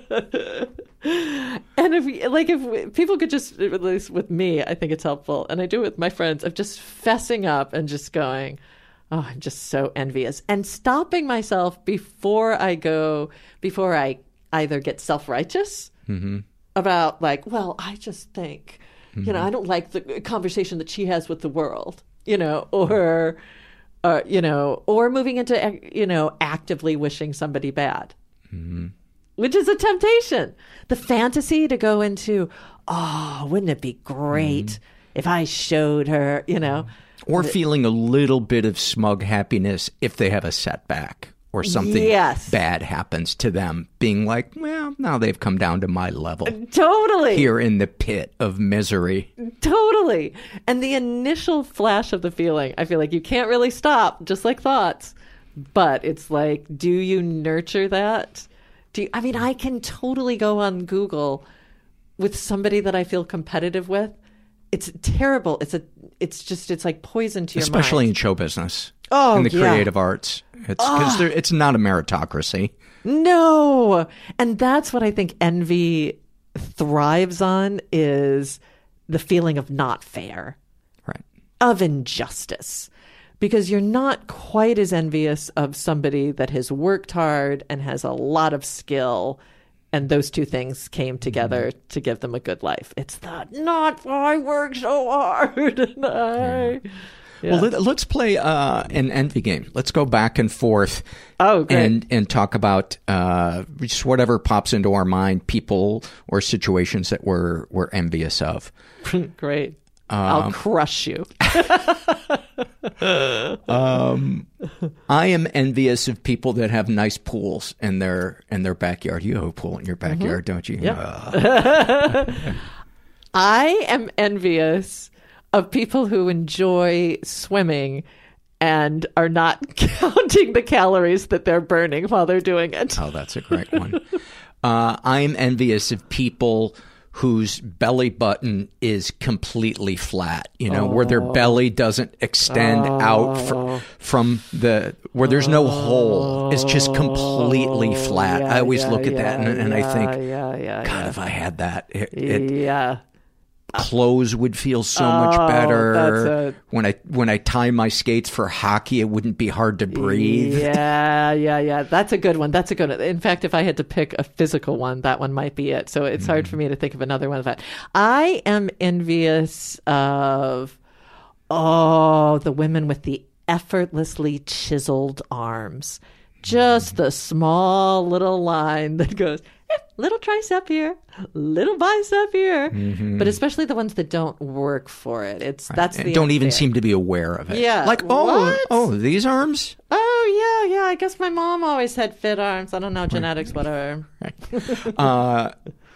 Speaker 9: And if we, like if we, people could just, at least with me, I think it's helpful, and I do it with my friends, of just fessing up and just going, oh, I'm just so envious, and stopping myself before I go, before I either get self-righteous mm-hmm. about like, well, I just think, mm-hmm. you know, I don't like the conversation that she has with the world, you know, or, uh, you know, or moving into, you know, actively wishing somebody bad. Mm-hmm. Which is a temptation. The fantasy to go into, oh, wouldn't it be great mm. if I showed her, you know?
Speaker 4: Or
Speaker 9: the,
Speaker 4: feeling a little bit of smug happiness if they have a setback or something
Speaker 9: yes.
Speaker 4: bad happens to them. Being like, well, now they've come down to my level.
Speaker 9: Totally.
Speaker 4: Here in the pit of misery.
Speaker 9: Totally. And the initial flash of the feeling, I feel like you can't really stop, just like thoughts. But it's like, do you nurture that? Do you, I mean, I can totally go on Google with somebody that I feel competitive with. It's terrible. It's a. It's just. It's like poison to your mind.
Speaker 4: Especially in show business.
Speaker 9: Oh,
Speaker 4: in the
Speaker 9: yeah.
Speaker 4: creative arts. It's because oh. it's not a meritocracy.
Speaker 9: No, and that's what I think envy thrives on, is the feeling of not fair,
Speaker 4: right?
Speaker 9: Of injustice. Because you're not quite as envious of somebody that has worked hard and has a lot of skill, and those two things came together mm-hmm. to give them a good life. It's the not I worked so hard. And I,
Speaker 4: yeah.
Speaker 9: Yeah.
Speaker 4: Well, let, let's play uh, an envy game. Let's go back and forth.
Speaker 9: Oh, great.
Speaker 4: and and talk about uh, just whatever pops into our mind, people or situations that we're we're envious of.
Speaker 9: Great.
Speaker 4: Um,
Speaker 9: I'll crush you.
Speaker 4: um, I am envious of people that have nice pools in their in their backyard. You have a pool in your backyard, mm-hmm. don't you?
Speaker 9: Yep.
Speaker 4: Uh.
Speaker 9: I am envious of people who enjoy swimming and are not counting the calories that they're burning while they're doing it.
Speaker 4: Oh, that's a great one. uh, I'm envious of people whose belly button is completely flat, you know, oh. where their belly doesn't extend oh. out fr- from the, where there's no oh. hole. It's just completely flat.
Speaker 9: Yeah,
Speaker 4: I always
Speaker 9: yeah,
Speaker 4: look at
Speaker 9: yeah,
Speaker 4: that and, and
Speaker 9: yeah,
Speaker 4: I think,
Speaker 9: yeah, yeah,
Speaker 4: God,
Speaker 9: yeah.
Speaker 4: if I had that. It, it,
Speaker 9: yeah.
Speaker 4: clothes would feel so
Speaker 9: Oh,
Speaker 4: much better.
Speaker 9: that's a-
Speaker 4: When I when I tie my skates for hockey, it wouldn't be hard to breathe.
Speaker 9: Yeah, yeah, yeah. That's a good one. That's a good one. In fact, if I had to pick a physical one, that one might be it. So it's hard for me to think of another one of that. I am envious of, oh, the women with the effortlessly chiseled arms. Just the small little line that goes, eh, little tricep here, little bicep here.
Speaker 4: Mhm.
Speaker 9: But especially the ones that don't work for it. It's that's
Speaker 4: And
Speaker 9: the
Speaker 4: don't even
Speaker 9: unfair.
Speaker 4: seem to be aware of it.
Speaker 9: Yeah.
Speaker 4: Like, oh,
Speaker 9: What?
Speaker 4: oh, these arms?
Speaker 9: Oh, yeah, yeah. I guess my mom always had fit arms. I don't know, genetics, whatever.
Speaker 4: Uh,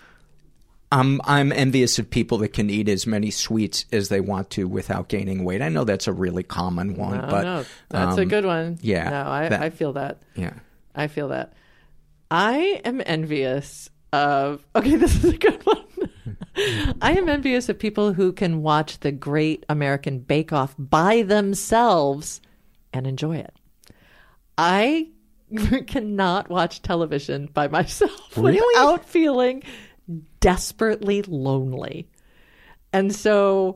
Speaker 4: I'm I'm envious of people that can eat as many sweets as they want to without gaining weight. I know that's a really common one,
Speaker 9: No,
Speaker 4: but
Speaker 9: no, that's a
Speaker 4: um,
Speaker 9: good one.
Speaker 4: Yeah,
Speaker 9: No, I,
Speaker 4: that-
Speaker 9: I feel that.
Speaker 4: Yeah.
Speaker 9: I feel that. I am envious of. Okay, this is a good one. I am envious of people who can watch the Great American Bake Off by themselves and enjoy it. I cannot watch television by myself
Speaker 4: Really?
Speaker 9: without feeling desperately lonely. And so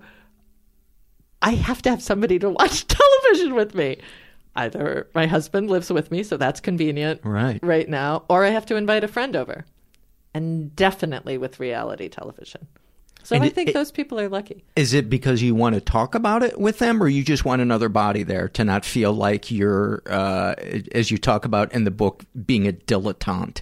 Speaker 9: I have to have somebody to watch television with me. Either my husband lives with me, so that's convenient
Speaker 4: Right.
Speaker 9: right now, or I have to invite a friend over. And definitely with reality television. So
Speaker 4: And
Speaker 9: I
Speaker 4: it-
Speaker 9: think
Speaker 4: it-
Speaker 9: those people are lucky.
Speaker 4: Is it because you want to talk about it with them, or you just want another body there to not feel like you're, uh, as you talk about in the book, being a dilettante?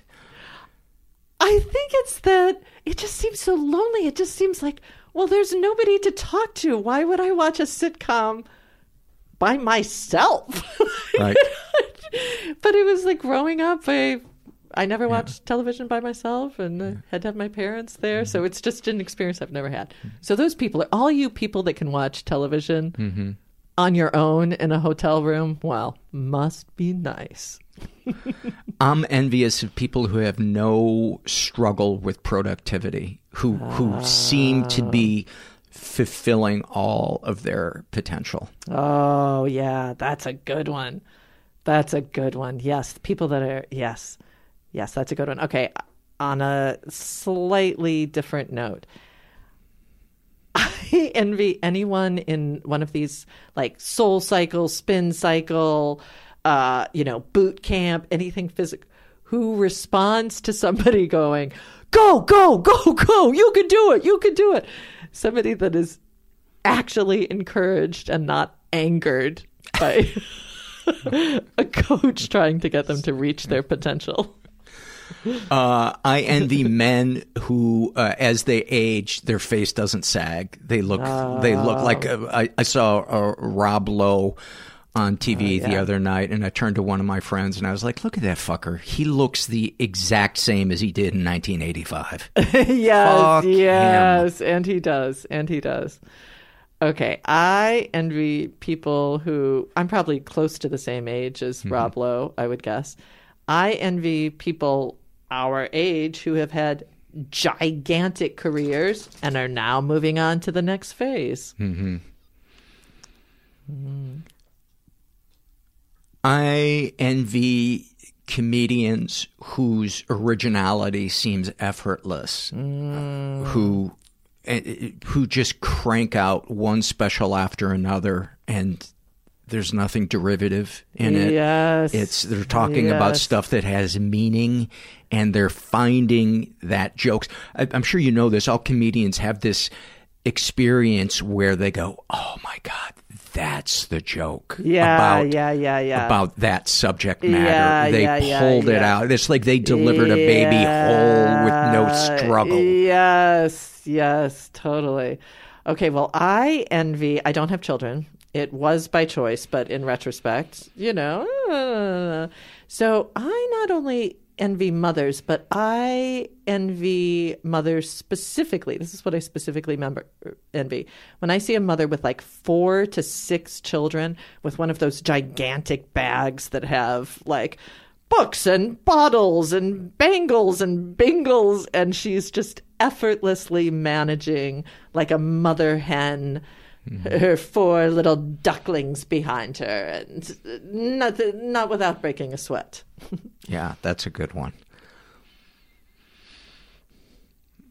Speaker 9: I think it's that it just seems so lonely. It just seems like, well, there's nobody to talk to. Why would I watch a sitcom by myself?
Speaker 4: Right.
Speaker 9: But it was like growing up, I I never watched television by myself and uh, had to have my parents there. So it's just an experience I've never had. So those people are all you people that can watch television
Speaker 4: Mm-hmm.
Speaker 9: on your own in a hotel room. Well, must be nice.
Speaker 4: I'm envious of people who have no struggle with productivity, who who seem to be fulfilling all of their potential.
Speaker 9: Oh, yeah, that's a good one. That's a good one. Yes, people that are, yes, yes, that's a good one. Okay, on a slightly different note, I envy anyone in one of these like Soul Cycle, Spin Cycle, uh, you know, boot camp, anything physical, who responds to somebody going, go, go, go, go, you can do it, you can do it. Somebody that is actually encouraged and not angered by a coach trying to get them to reach their potential.
Speaker 4: Uh, I envy men who, uh, as they age, their face doesn't sag. They look, they look like. Uh, I, I saw uh, Rob Lowe on T V
Speaker 9: Oh,
Speaker 4: the
Speaker 9: yeah.
Speaker 4: other night, and I turned to one of my friends and I was like, "Look at that fucker! He looks the exact same as he did in nineteen eighty-five."
Speaker 9: yes,
Speaker 4: Fuck
Speaker 9: yes, and he does, and he does. Okay, I envy people who I'm probably close to the same age as
Speaker 4: Mm-hmm.
Speaker 9: Rob Lowe, I would guess. I envy people our age who have had gigantic careers and are now moving on to the next phase.
Speaker 4: Mm-hmm. I envy comedians whose originality seems effortless,
Speaker 9: Mm.
Speaker 4: who eh, who just crank out one special after another, and there's nothing derivative in it.
Speaker 9: Yes.
Speaker 4: It's they're talking about
Speaker 9: Yes.
Speaker 4: stuff that has meaning, and they're finding that jokes. I, I'm sure you know this. All comedians have this experience where they go, "Oh my God, that's the joke."
Speaker 9: Yeah,
Speaker 4: about,
Speaker 9: yeah, yeah, yeah.
Speaker 4: about that subject matter.
Speaker 9: Yeah,
Speaker 4: they
Speaker 9: yeah, yeah,
Speaker 4: pulled it
Speaker 9: yeah.
Speaker 4: out. It's like they delivered a baby whole with no struggle.
Speaker 9: Yes, yes, totally. Okay, well, I envy, I don't have children. It was by choice, but in retrospect, you know. uh, so I not only envy mothers, but I envy mothers specifically. This is what I specifically member, envy. When I see a mother with like four to six children with one of those gigantic bags that have like books and bottles and bangles and bingles, and she's just effortlessly managing like a mother hen, her four little ducklings behind her, and not, not without breaking a sweat.
Speaker 4: Yeah, that's a good one.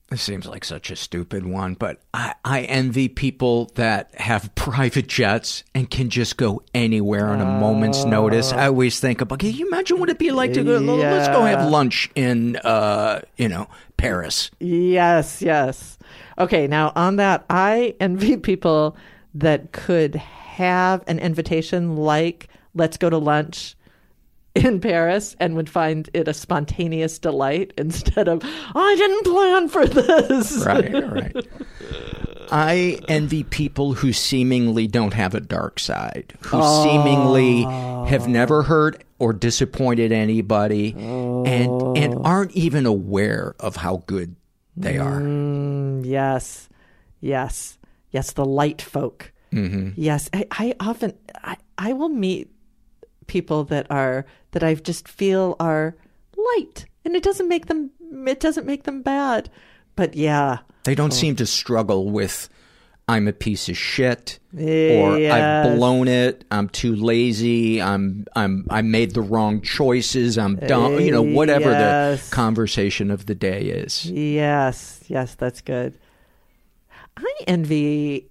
Speaker 4: This seems like such a stupid one, but I, I envy people that have private jets and can just go anywhere on a moment's notice. I always think about, can you imagine what it'd be like to go,
Speaker 9: Yeah.
Speaker 4: let's go have lunch in, uh, you know, Paris.
Speaker 9: Yes, yes. Okay, now on that, I envy people that could have an invitation like, let's go to lunch in Paris, and would find it a spontaneous delight instead of, I didn't plan for this.
Speaker 4: Right, right. I envy people who seemingly don't have a dark side, who
Speaker 9: Oh.
Speaker 4: seemingly have never hurt or disappointed anybody,
Speaker 9: Oh.
Speaker 4: and and aren't even aware of how good they are.
Speaker 9: Mm, yes, yes, yes. The light folk.
Speaker 4: Mm-hmm.
Speaker 9: Yes, I, I often I, I will meet people that are that I just feel are light, and it doesn't make them it doesn't make them bad, but yeah,
Speaker 4: They don't seem to struggle with, I'm a piece of shit, or
Speaker 9: Yes.
Speaker 4: I've blown it, I'm too lazy, I'm I'm I made the wrong choices, I'm dumb, you know, whatever
Speaker 9: Yes.
Speaker 4: the conversation of the day is.
Speaker 9: yes, yes. That's good. I envy.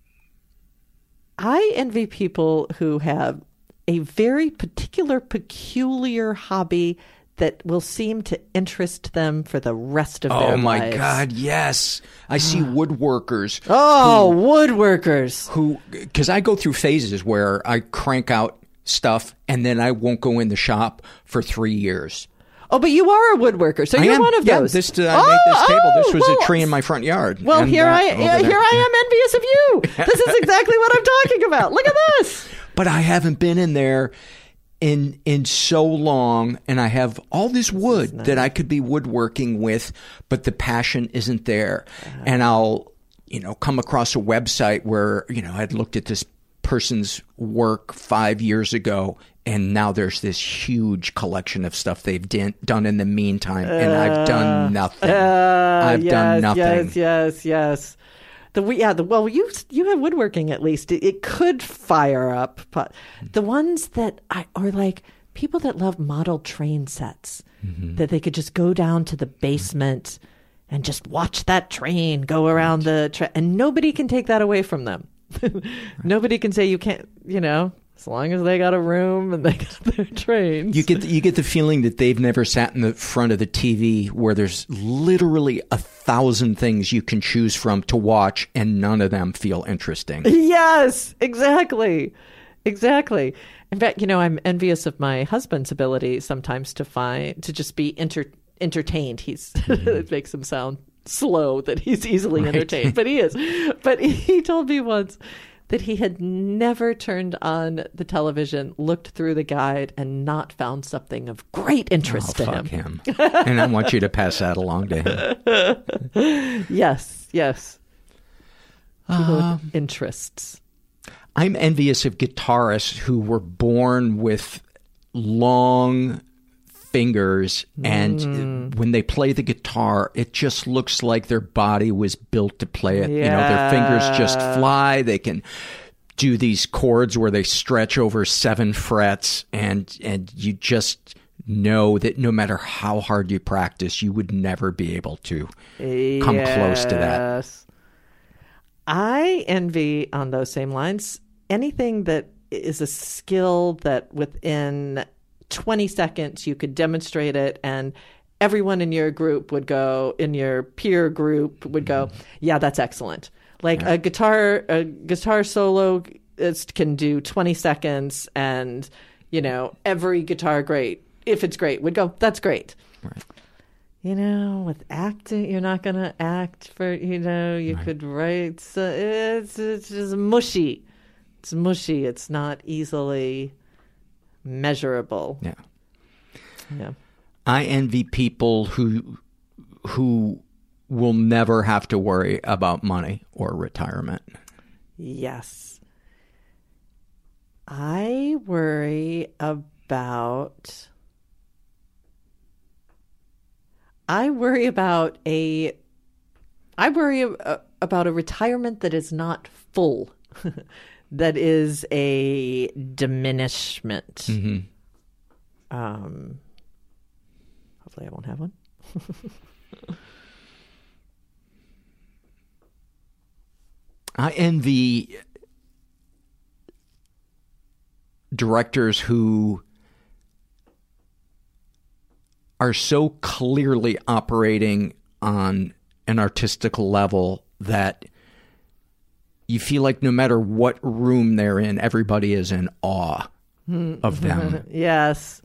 Speaker 9: I envy people who have a very particular, peculiar hobby that will seem to interest them for the rest of their
Speaker 4: Oh my
Speaker 9: lives.
Speaker 4: God, yes. I see woodworkers.
Speaker 9: Oh, woodworkers.
Speaker 4: Who, because I go through phases where I crank out stuff and then I won't go in the shop for three years.
Speaker 9: Oh, but you are a woodworker, so
Speaker 4: I
Speaker 9: you're
Speaker 4: am.
Speaker 9: one of
Speaker 4: Yeah,
Speaker 9: those.
Speaker 4: this, uh, I
Speaker 9: oh,
Speaker 4: made this table. This
Speaker 9: oh,
Speaker 4: was
Speaker 9: well,
Speaker 4: a tree in my front yard.
Speaker 9: Well,
Speaker 4: And
Speaker 9: here
Speaker 4: that
Speaker 9: I
Speaker 4: over
Speaker 9: uh,
Speaker 4: there.
Speaker 9: here I am envious of you. This is exactly what I'm talking about. Look at this.
Speaker 4: But I haven't been in there in in so long, and I have all this wood
Speaker 9: nice.
Speaker 4: that I could be woodworking with, but the passion isn't there.
Speaker 9: Uh-huh.
Speaker 4: And I'll, you know, come across a website where, you know, I'd looked at this person's work five years ago, and now there's this huge collection of stuff they've din- done in the meantime, and I've done nothing.
Speaker 9: Uh,
Speaker 4: I've
Speaker 9: yes,
Speaker 4: done nothing.
Speaker 9: Yes, yes, yes. The yeah, the well, you you have woodworking at least. It, it could fire up, but the ones that I are like people that love model train sets,
Speaker 4: Mm-hmm.
Speaker 9: that they could just go down to the basement and just watch that train go around the tra- and nobody can take that away from them. Nobody can say you can't. You know, as long as they got a room and they got their trains.
Speaker 4: You get the, you get the feeling that they've never sat in the front of the T V where there's literally a thousand things you can choose from to watch, and none of them feel interesting.
Speaker 9: Yes, exactly. Exactly. In fact, you know, I'm envious of my husband's ability sometimes to find, to just be enter, entertained. He's,
Speaker 4: Mm-hmm.
Speaker 9: it makes him sound slow that he's easily
Speaker 4: Right.
Speaker 9: entertained, but he is. But he told me once that he had never turned on the television, looked through the guide, and not found something of great interest
Speaker 4: Oh,
Speaker 9: to
Speaker 4: fuck
Speaker 9: him.
Speaker 4: him. And I want you to pass that along to him.
Speaker 9: Yes, yes. People
Speaker 4: Uh,
Speaker 9: with interests.
Speaker 4: I'm envious of guitarists who were born with long fingers, and
Speaker 9: Mm.
Speaker 4: when they play the guitar, it just looks like their body was built to play it. You know, their fingers just
Speaker 9: Yeah.
Speaker 4: fly. They can do these chords where they stretch over seven frets, and and you just know that no matter how hard you practice, you would never be able to come close to that.
Speaker 9: Yes. I envy, on those same lines, anything that is a skill that within twenty seconds you could demonstrate it, and everyone in your group would go, in your peer group would go, yeah, that's excellent. Like
Speaker 4: Yeah.
Speaker 9: a guitar, a guitar solo is, can do twenty seconds, and, you know, every guitar great, if it's great, would go, that's great.
Speaker 4: Right.
Speaker 9: You know, with acting, you're not going to act for, you know, you
Speaker 4: Right.
Speaker 9: could write, so it's, it's just mushy. It's mushy. It's not easily measurable.
Speaker 4: Yeah.
Speaker 9: Yeah.
Speaker 4: I envy people who who will never have to worry about money or retirement.
Speaker 9: Yes. I worry about I worry about a I worry a, about a retirement that is not full. That is a diminishment.
Speaker 4: Mm-hmm.
Speaker 9: Um, hopefully I won't have one.
Speaker 4: I envy directors who are so clearly operating on an artistical level that you feel like no matter what room they're in, everybody is in awe of them.
Speaker 9: Yes.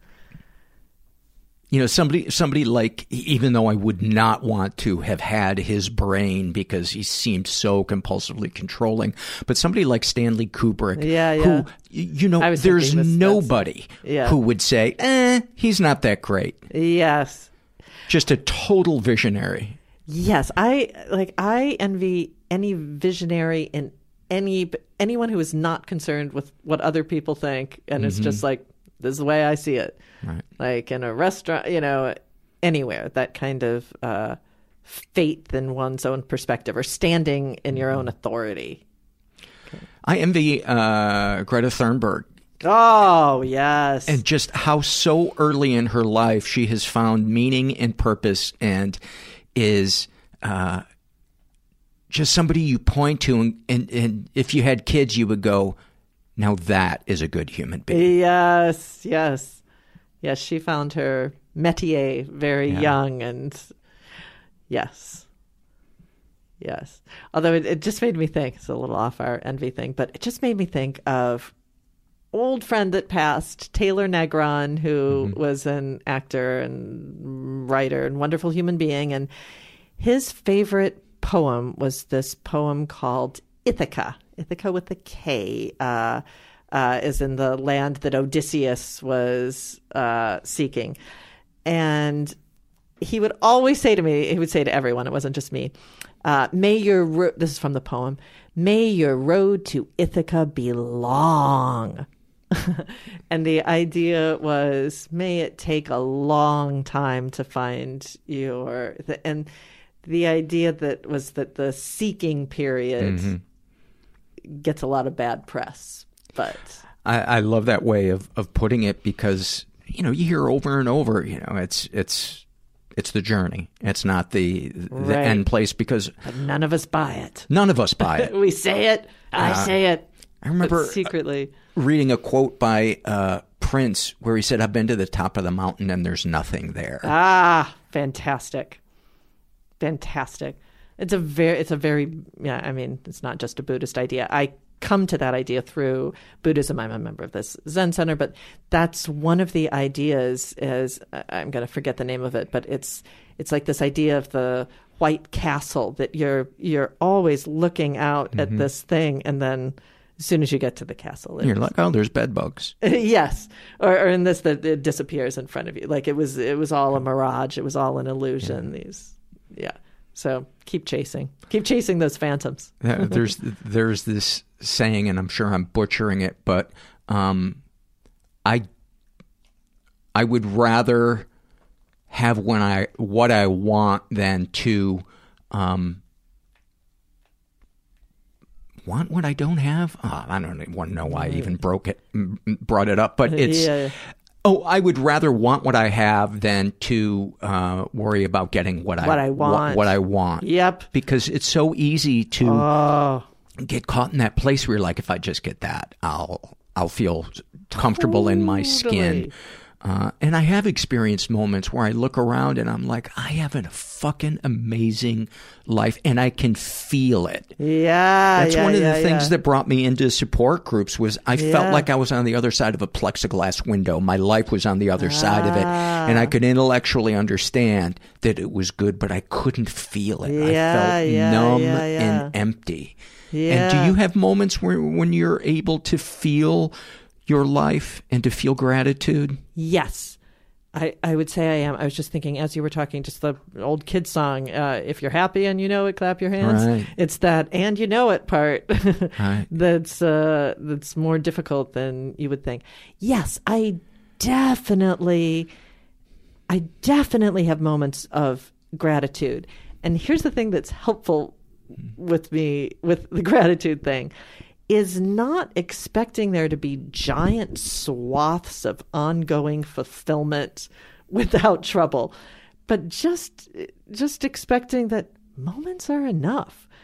Speaker 4: You know, somebody, somebody like, even though I would not want to have had his brain because he seemed so compulsively controlling, but somebody like Stanley Kubrick,
Speaker 9: yeah, yeah.
Speaker 4: who, you know, there's this, nobody yeah. who would say, eh, he's not that great.
Speaker 9: Yes.
Speaker 4: Just a total visionary.
Speaker 9: Yes. I, like, I envy any visionary in any, anyone who is not concerned with what other people think and mm-hmm. is just like, this is the way I see it.
Speaker 4: Right.
Speaker 9: Like in a restaurant, you know, anywhere, that kind of uh, faith in one's own perspective or standing in your own authority. Okay.
Speaker 4: I envy uh, Greta Thunberg.
Speaker 9: Oh, yes.
Speaker 4: And just how so early in her life she has found meaning and purpose and is uh, just somebody you point to. And, and, and if you had kids, you would go, now that is a good human being.
Speaker 9: Yes, yes. Yes, she found her métier very yeah. young and yes. Yes. Although it, it just made me think, it's a little off our envy thing, but it just made me think of old friend that passed, Taylor Negron, who mm-hmm. was an actor and writer and wonderful human being. And his favorite poem was this poem called Ithaca. Ithaca with a K, uh, uh, is in the land that Odysseus was uh, seeking. And he would always say to me, he would say to everyone, it wasn't just me, uh, may your, ro- this is from the poem, may your road to Ithaca be long. And the idea was, may it take a long time to find your, the, and the idea that was that the seeking period mm-hmm. gets a lot of bad press, but
Speaker 4: I, I love that way of, of putting it because, you know, you hear over and over, you know, it's, it's, it's the journey. It's not the, the
Speaker 9: right.
Speaker 4: end place because
Speaker 9: but none of us buy it.
Speaker 4: None of us buy it.
Speaker 9: We say it. I uh, say it.
Speaker 4: I remember
Speaker 9: secretly
Speaker 4: reading a quote by uh, Prince where he said, I've been to the top of the mountain and there's nothing there.
Speaker 9: Ah, fantastic. Fantastic. It's a very, it's a very, yeah, I mean, it's not just a Buddhist idea. I come to that idea through Buddhism. I'm a member of this Zen center, but that's one of the ideas is, I'm going to forget the name of it, but it's, it's like this idea of the White Castle that you're, you're always looking out mm-hmm. at this thing. And then as soon as you get to the castle,
Speaker 4: you're like, oh, there's bed bugs.
Speaker 9: Yes. Or, or in this, that it disappears in front of you. Like it was, it was all a mirage. It was all an illusion. Yeah. These, yeah. So keep chasing, keep chasing those phantoms.
Speaker 4: Yeah, there's, there's this saying, and I'm sure I'm butchering it, but um, I, I would rather have when I what I want than to um, want what I don't have. Oh, I don't want to know why I even broke it, brought it up, but it's. Yeah. Oh, I would rather want what I have than to uh, worry about getting what,
Speaker 9: what
Speaker 4: I,
Speaker 9: I want.
Speaker 4: What, what I want.
Speaker 9: Yep.
Speaker 4: Because it's so easy to
Speaker 9: oh.
Speaker 4: get caught in that place where you're like, if I just get that, I'll I'll feel comfortable totally. in my skin. Uh, and I have experienced moments where I look around and I'm like, I have a fucking amazing life and I can feel it.
Speaker 9: Yeah.
Speaker 4: That's
Speaker 9: yeah,
Speaker 4: one of
Speaker 9: yeah,
Speaker 4: the things
Speaker 9: yeah.
Speaker 4: that brought me into support groups was I yeah. felt like I was on the other side of a plexiglass window. My life was on the other ah. side of it. And I could intellectually understand that it was good, but I couldn't feel it.
Speaker 9: Yeah,
Speaker 4: I felt
Speaker 9: yeah,
Speaker 4: numb
Speaker 9: yeah, yeah.
Speaker 4: and empty.
Speaker 9: Yeah.
Speaker 4: And do you have moments where when you're able to feel your life and to feel gratitude?
Speaker 9: Yes. I, I would say I am. I was just thinking as you were talking, just the old kid song, uh, if you're happy and you know it, clap your hands.
Speaker 4: Right.
Speaker 9: It's that and you know it part
Speaker 4: right.
Speaker 9: that's uh, that's more difficult than you would think. Yes, I definitely, I definitely have moments of gratitude. And here's the thing that's helpful with me, with the gratitude thing, is not expecting there to be giant swaths of ongoing fulfillment without trouble, but just just expecting that moments are enough.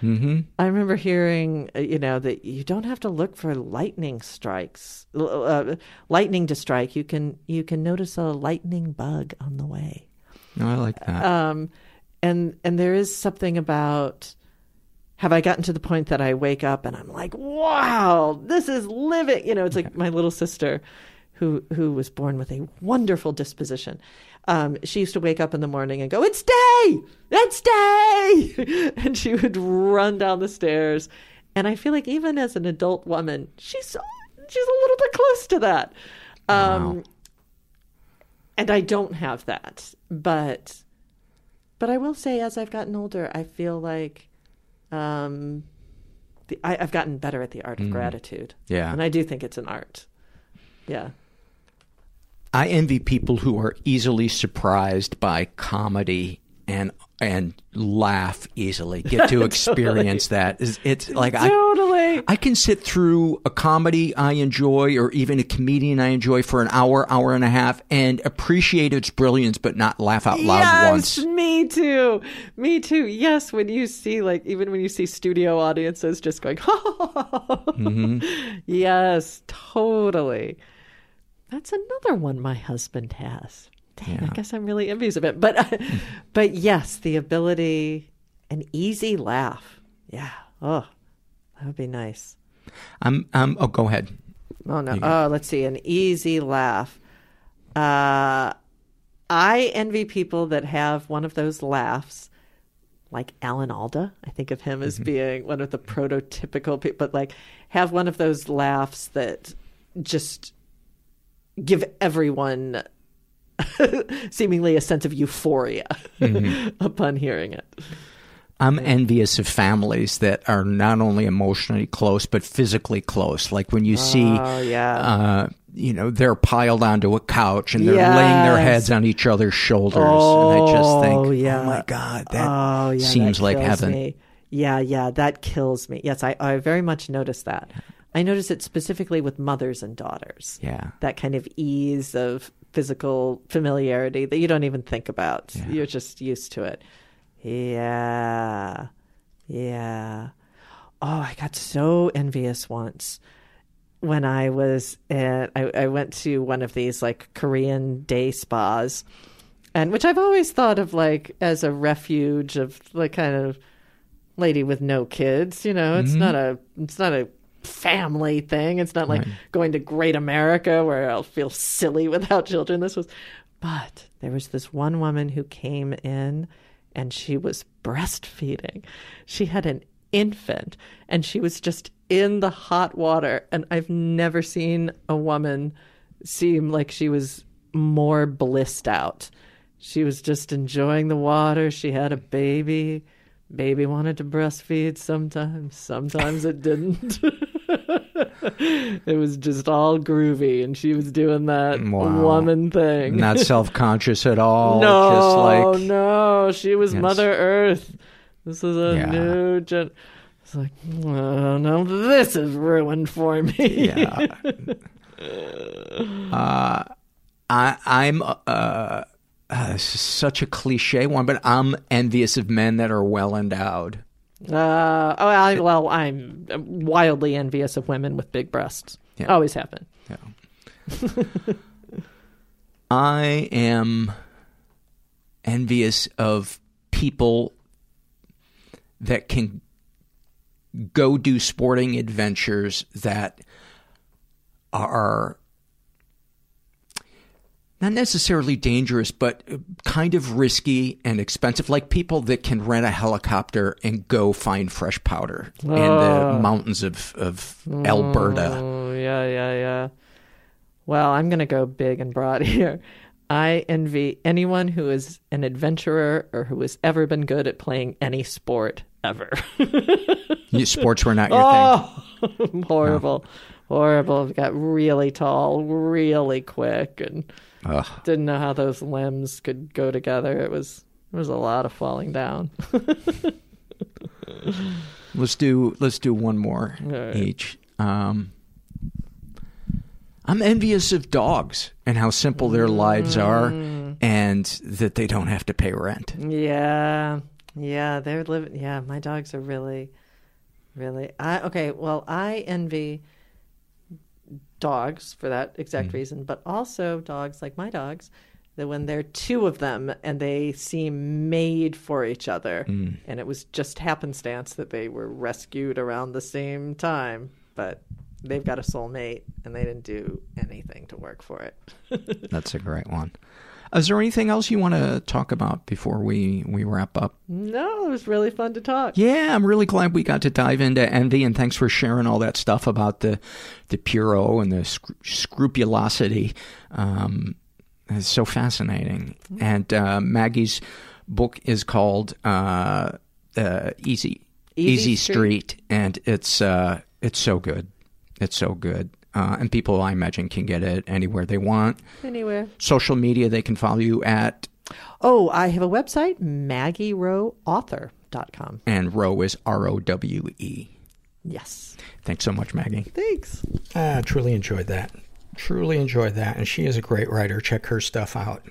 Speaker 4: Mm-hmm.
Speaker 9: I remember hearing, uh, you know, that you don't have to look for lightning strikes, uh, lightning to strike. You can you can notice a lightning bug on the way.
Speaker 4: No, I like that.
Speaker 9: Um, and and there is something about, have I gotten to the point that I wake up and I'm like, wow, this is living. You know, it's like my little sister who who was born with a wonderful disposition. Um, she used to wake up in the morning and go, it's day, it's day. And she would run down the stairs. And I feel like even as an adult woman, she's, she's a little bit close to that. Um,
Speaker 4: wow.
Speaker 9: And I don't have that. But, but I will say, as I've gotten older, I feel like um, the, I, I've gotten better at the art of mm. gratitude.
Speaker 4: Yeah.
Speaker 9: And I do think it's an art. Yeah.
Speaker 4: I envy people who are easily surprised by comedy and and laugh easily, get to experience
Speaker 9: totally.
Speaker 4: that. It's, it's like
Speaker 9: totally.
Speaker 4: I, I can sit through a comedy I enjoy or even a comedian I enjoy for an hour, hour and a half and appreciate its brilliance but not laugh out loud
Speaker 9: yes,
Speaker 4: once.
Speaker 9: Yes, me too. Me too. Yes, when you see, like, even when you see studio audiences just going, mm-hmm. Yes, totally. That's another one my husband has. Dang, yeah. I guess I'm really envious of it. But, uh, but yes, the ability, an easy laugh. Yeah. Oh, that would be nice.
Speaker 4: I'm. Um. Oh, go ahead.
Speaker 9: Oh no. Oh, let's see. An easy laugh. Uh, I envy people that have one of those laughs, like Alan Alda. I think of him as mm-hmm. being one of the prototypical people, but like have one of those laughs that just give everyone seemingly a sense of euphoria mm-hmm. upon hearing it.
Speaker 4: I'm envious of families that are not only emotionally close, but physically close. Like when you see,
Speaker 9: oh, yeah.
Speaker 4: uh, you know, they're piled onto a couch and they're
Speaker 9: yes.
Speaker 4: laying their heads on each other's shoulders.
Speaker 9: Oh,
Speaker 4: and I just think,
Speaker 9: yeah.
Speaker 4: oh my God, that
Speaker 9: oh, yeah,
Speaker 4: seems
Speaker 9: that
Speaker 4: like
Speaker 9: kills
Speaker 4: heaven.
Speaker 9: Me. Yeah, yeah, that kills me. Yes, I, I very much notice that. I notice it specifically with mothers and daughters.
Speaker 4: Yeah.
Speaker 9: That kind of ease of physical familiarity that you don't even think about. Yeah. You're just used to it. Yeah. Yeah. Oh, I got so envious once when I was at, I, I went to one of these like Korean day spas, and which I've always thought of like as a refuge of like kind of lady with no kids, you know, it's
Speaker 4: mm-hmm.
Speaker 9: not a, it's not a family thing. It's not like right. going to Great America where I'll feel silly without children. This was, but there was this one woman who came in and she was breastfeeding. She had an infant and she was just in the hot water. And I've never seen a woman seem like she was more blissed out. She was just enjoying the water. She had a baby. Baby wanted to breastfeed sometimes. Sometimes it didn't. It was just all groovy, and she was doing that wow. woman thing.
Speaker 4: Not self-conscious at all.
Speaker 9: No,
Speaker 4: just like,
Speaker 9: no. She was
Speaker 4: yes.
Speaker 9: Mother Earth. This is a
Speaker 4: yeah.
Speaker 9: new gen. It's like, oh, no, this is ruined for me.
Speaker 4: Yeah. uh, I, I'm... Uh, Uh, this is such a cliche one, but I'm envious of men that are well endowed.
Speaker 9: Uh, oh, I, well, I'm wildly envious of women with big breasts.
Speaker 4: Yeah.
Speaker 9: Always have been.
Speaker 4: Yeah. I am envious of people that can go do sporting adventures that are not necessarily dangerous, but kind of risky and expensive, like people that can rent a helicopter and go find fresh powder oh. in the mountains of, of oh, Alberta.
Speaker 9: Yeah, yeah, yeah. Well, I'm going to go big and broad here. I envy anyone who is an adventurer or who has ever been good at playing any sport ever.
Speaker 4: You, sports were not your
Speaker 9: oh,
Speaker 4: thing.
Speaker 9: Horrible. No. Horrible. Got really tall, really quick, and
Speaker 4: Ugh.
Speaker 9: didn't know how those limbs could go together. It was it was a lot of falling down.
Speaker 4: let's do let's do one more
Speaker 9: right.
Speaker 4: each. Um, I'm envious of dogs and how simple their lives are, and that they don't have to pay rent.
Speaker 9: Yeah, Yeah, they're living. Yeah, my dogs are really, really. I okay. Well, I envy dogs for that exact mm. reason, but also dogs like my dogs, that when there are two of them and they seem made for each other, mm. and it was just happenstance that they were rescued around the same time, but they've got a soulmate and they didn't do anything to work for it.
Speaker 4: That's a great one. Is there anything else you want to talk about before we, we wrap up?
Speaker 9: No, it was really fun to talk.
Speaker 4: Yeah, I'm really glad we got to dive into envy, and thanks for sharing all that stuff about the the Puro and the sc- scrupulosity. Um, it's so fascinating. Mm-hmm. And uh, Maggie's book is called uh, uh, Easy Easy, Easy Street. Street, and it's uh, it's so good. It's so good. Uh, and people, I imagine, can get it anywhere they want.
Speaker 9: Anywhere.
Speaker 4: Social media, they can follow you at?
Speaker 9: Oh, I have a website, maggie rowe author dot com.
Speaker 4: And Rowe is R O W E.
Speaker 9: Yes.
Speaker 4: Thanks so much, Maggie.
Speaker 9: Thanks.
Speaker 4: I uh, truly enjoyed that. Truly enjoyed that. And she is a great writer. Check her stuff out.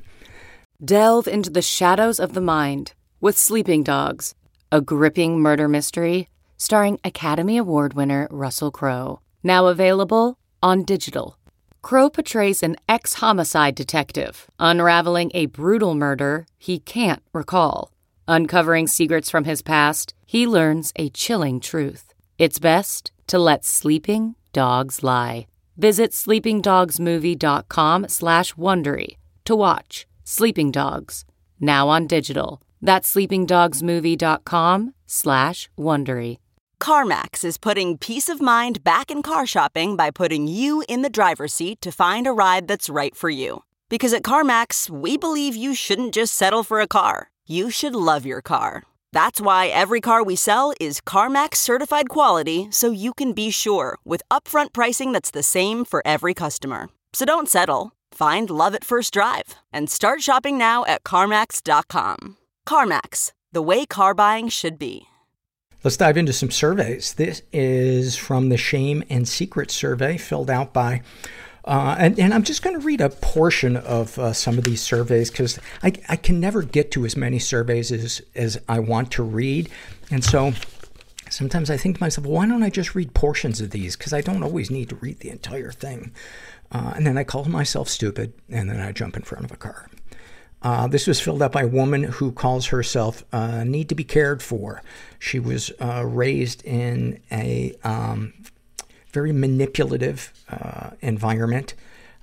Speaker 14: Delve into the shadows of the mind with Sleeping Dogs, a gripping murder mystery starring Academy Award winner Russell Crowe. Now available on digital. Crowe portrays an ex-homicide detective unraveling a brutal murder he can't recall. Uncovering secrets from his past, he learns a chilling truth. It's best to let sleeping dogs lie. Visit sleepingdogsmovie.com slash Wondery to watch Sleeping Dogs, now on digital. That's sleepingdogsmovie.com slash Wondery.
Speaker 15: CarMax is putting peace of mind back in car shopping by putting you in the driver's seat to find a ride that's right for you. Because at CarMax, we believe you shouldn't just settle for a car. You should love your car. That's why every car we sell is CarMax certified quality, so you can be sure with upfront pricing that's the same for every customer. So don't settle. Find love at first drive and start shopping now at CarMax dot com. CarMax, the way car buying should be.
Speaker 4: Let's dive into some surveys. This is from the Shame and Secret survey filled out by, uh, and, and I'm just going to read a portion of uh, some of these surveys because I, I can never get to as many surveys as, as I want to read. And so sometimes I think to myself, well, why don't I just read portions of these? Because I don't always need to read the entire thing. Uh, and then I call myself stupid, and then I jump in front of a car. Uh, this was filled out by a woman who calls herself uh, Need to Be Cared For. She was uh, raised in a um, very manipulative uh, environment.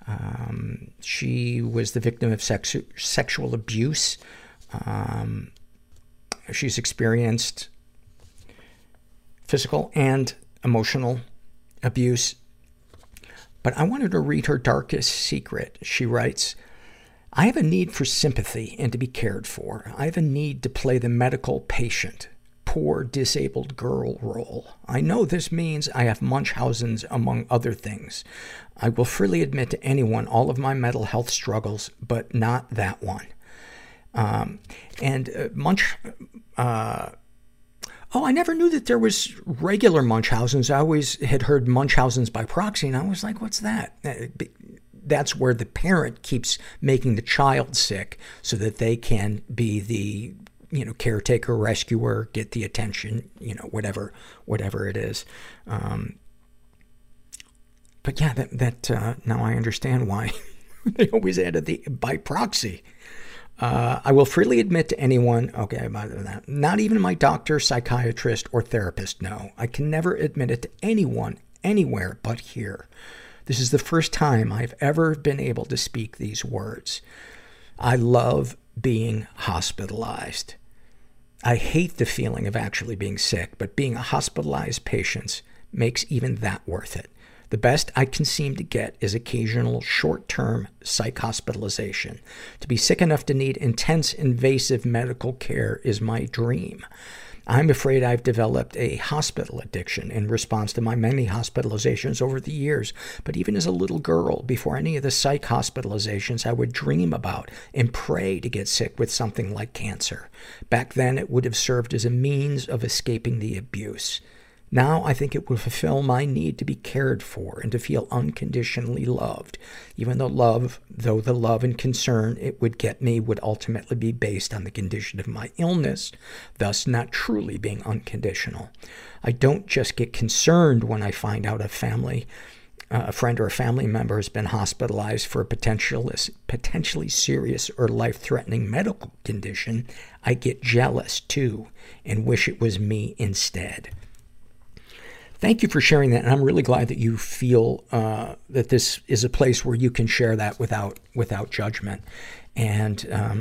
Speaker 4: Um, she was the victim of sex- sexual abuse. Um, she's experienced physical and emotional abuse. But I wanted to read her darkest secret. She writes, I have a need for sympathy and to be cared for. I have a need to play the medical patient, poor disabled girl role. I know this means I have Munchausen's, among other things. I will freely admit to anyone all of my mental health struggles, but not that one. Um, and uh, Munch... Uh, oh, I never knew that there was regular Munchausen's. I always had heard Munchausen's by proxy, and I was like, what's that? That's where the parent keeps making the child sick so that they can be the, you know, caretaker, rescuer, get the attention, you know, whatever, whatever it is. Um, but yeah, that, that, uh, now I understand why they always added the by proxy. Uh, I will freely admit to anyone, okay, about that, not even my doctor, psychiatrist, or therapist, no. I can never admit it to anyone, anywhere but here. This is the first time I've ever been able to speak these words. I love being hospitalized. I hate the feeling of actually being sick, but being a hospitalized patient makes even that worth it. The best I can seem to get is occasional short-term psych hospitalization. To be sick enough to need intense, invasive medical care is my dream. I'm afraid I've developed a hospital addiction in response to my many hospitalizations over the years. But even as a little girl, before any of the psych hospitalizations, I would dream about and pray to get sick with something like cancer. Back then, it would have served as a means of escaping the abuse. Now I think it would fulfill my need to be cared for and to feel unconditionally loved, even though love, though the love and concern it would get me would ultimately be based on the condition of my illness, thus not truly being unconditional. I don't just get concerned when I find out a family, uh, a friend or a family member has been hospitalized for a potential, potentially serious or life-threatening medical condition. I get jealous too and wish it was me instead. Thank you for sharing that, and I'm really glad that you feel uh, that this is a place where you can share that without without judgment. And um,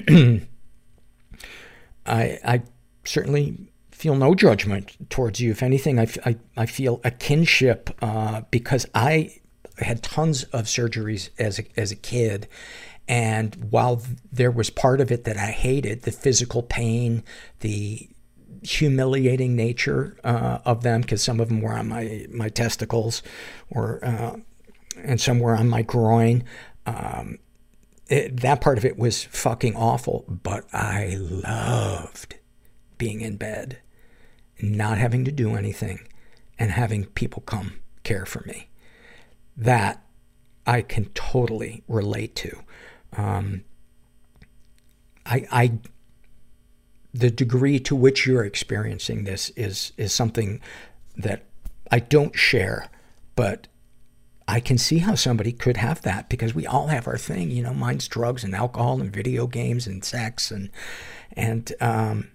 Speaker 4: I, I certainly feel no judgment towards you. If anything, I, I, I feel a kinship uh, because I had tons of surgeries as a, as a kid. And while there was part of it that I hated, the physical pain, the humiliating nature uh, of them, because some of them were on my, my testicles, or uh, and some were on my groin. Um, it, that part of it was fucking awful, but I loved being in bed, not having to do anything, and having people come care for me. That I can totally relate to. Um, I, I, the degree to which you're experiencing this is, is something that I don't share, but I can see how somebody could have that, because we all have our thing, you know, mine's drugs and alcohol and video games and sex and, and, um,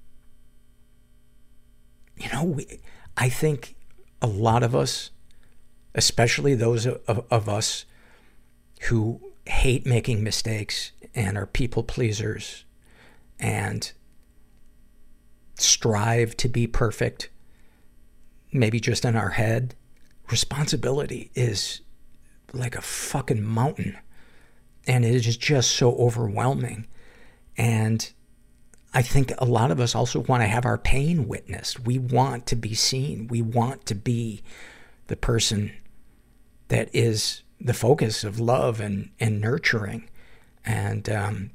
Speaker 4: you know, we, I think a lot of us, especially those of, of, of us who hate making mistakes and are people pleasers and strive to be perfect, maybe just in our head, responsibility is like a fucking mountain, and it is just so overwhelming. And I think a lot of us also want to have our pain witnessed. We want to be seen. We want to be the person that is the focus of love and, and nurturing. And, um,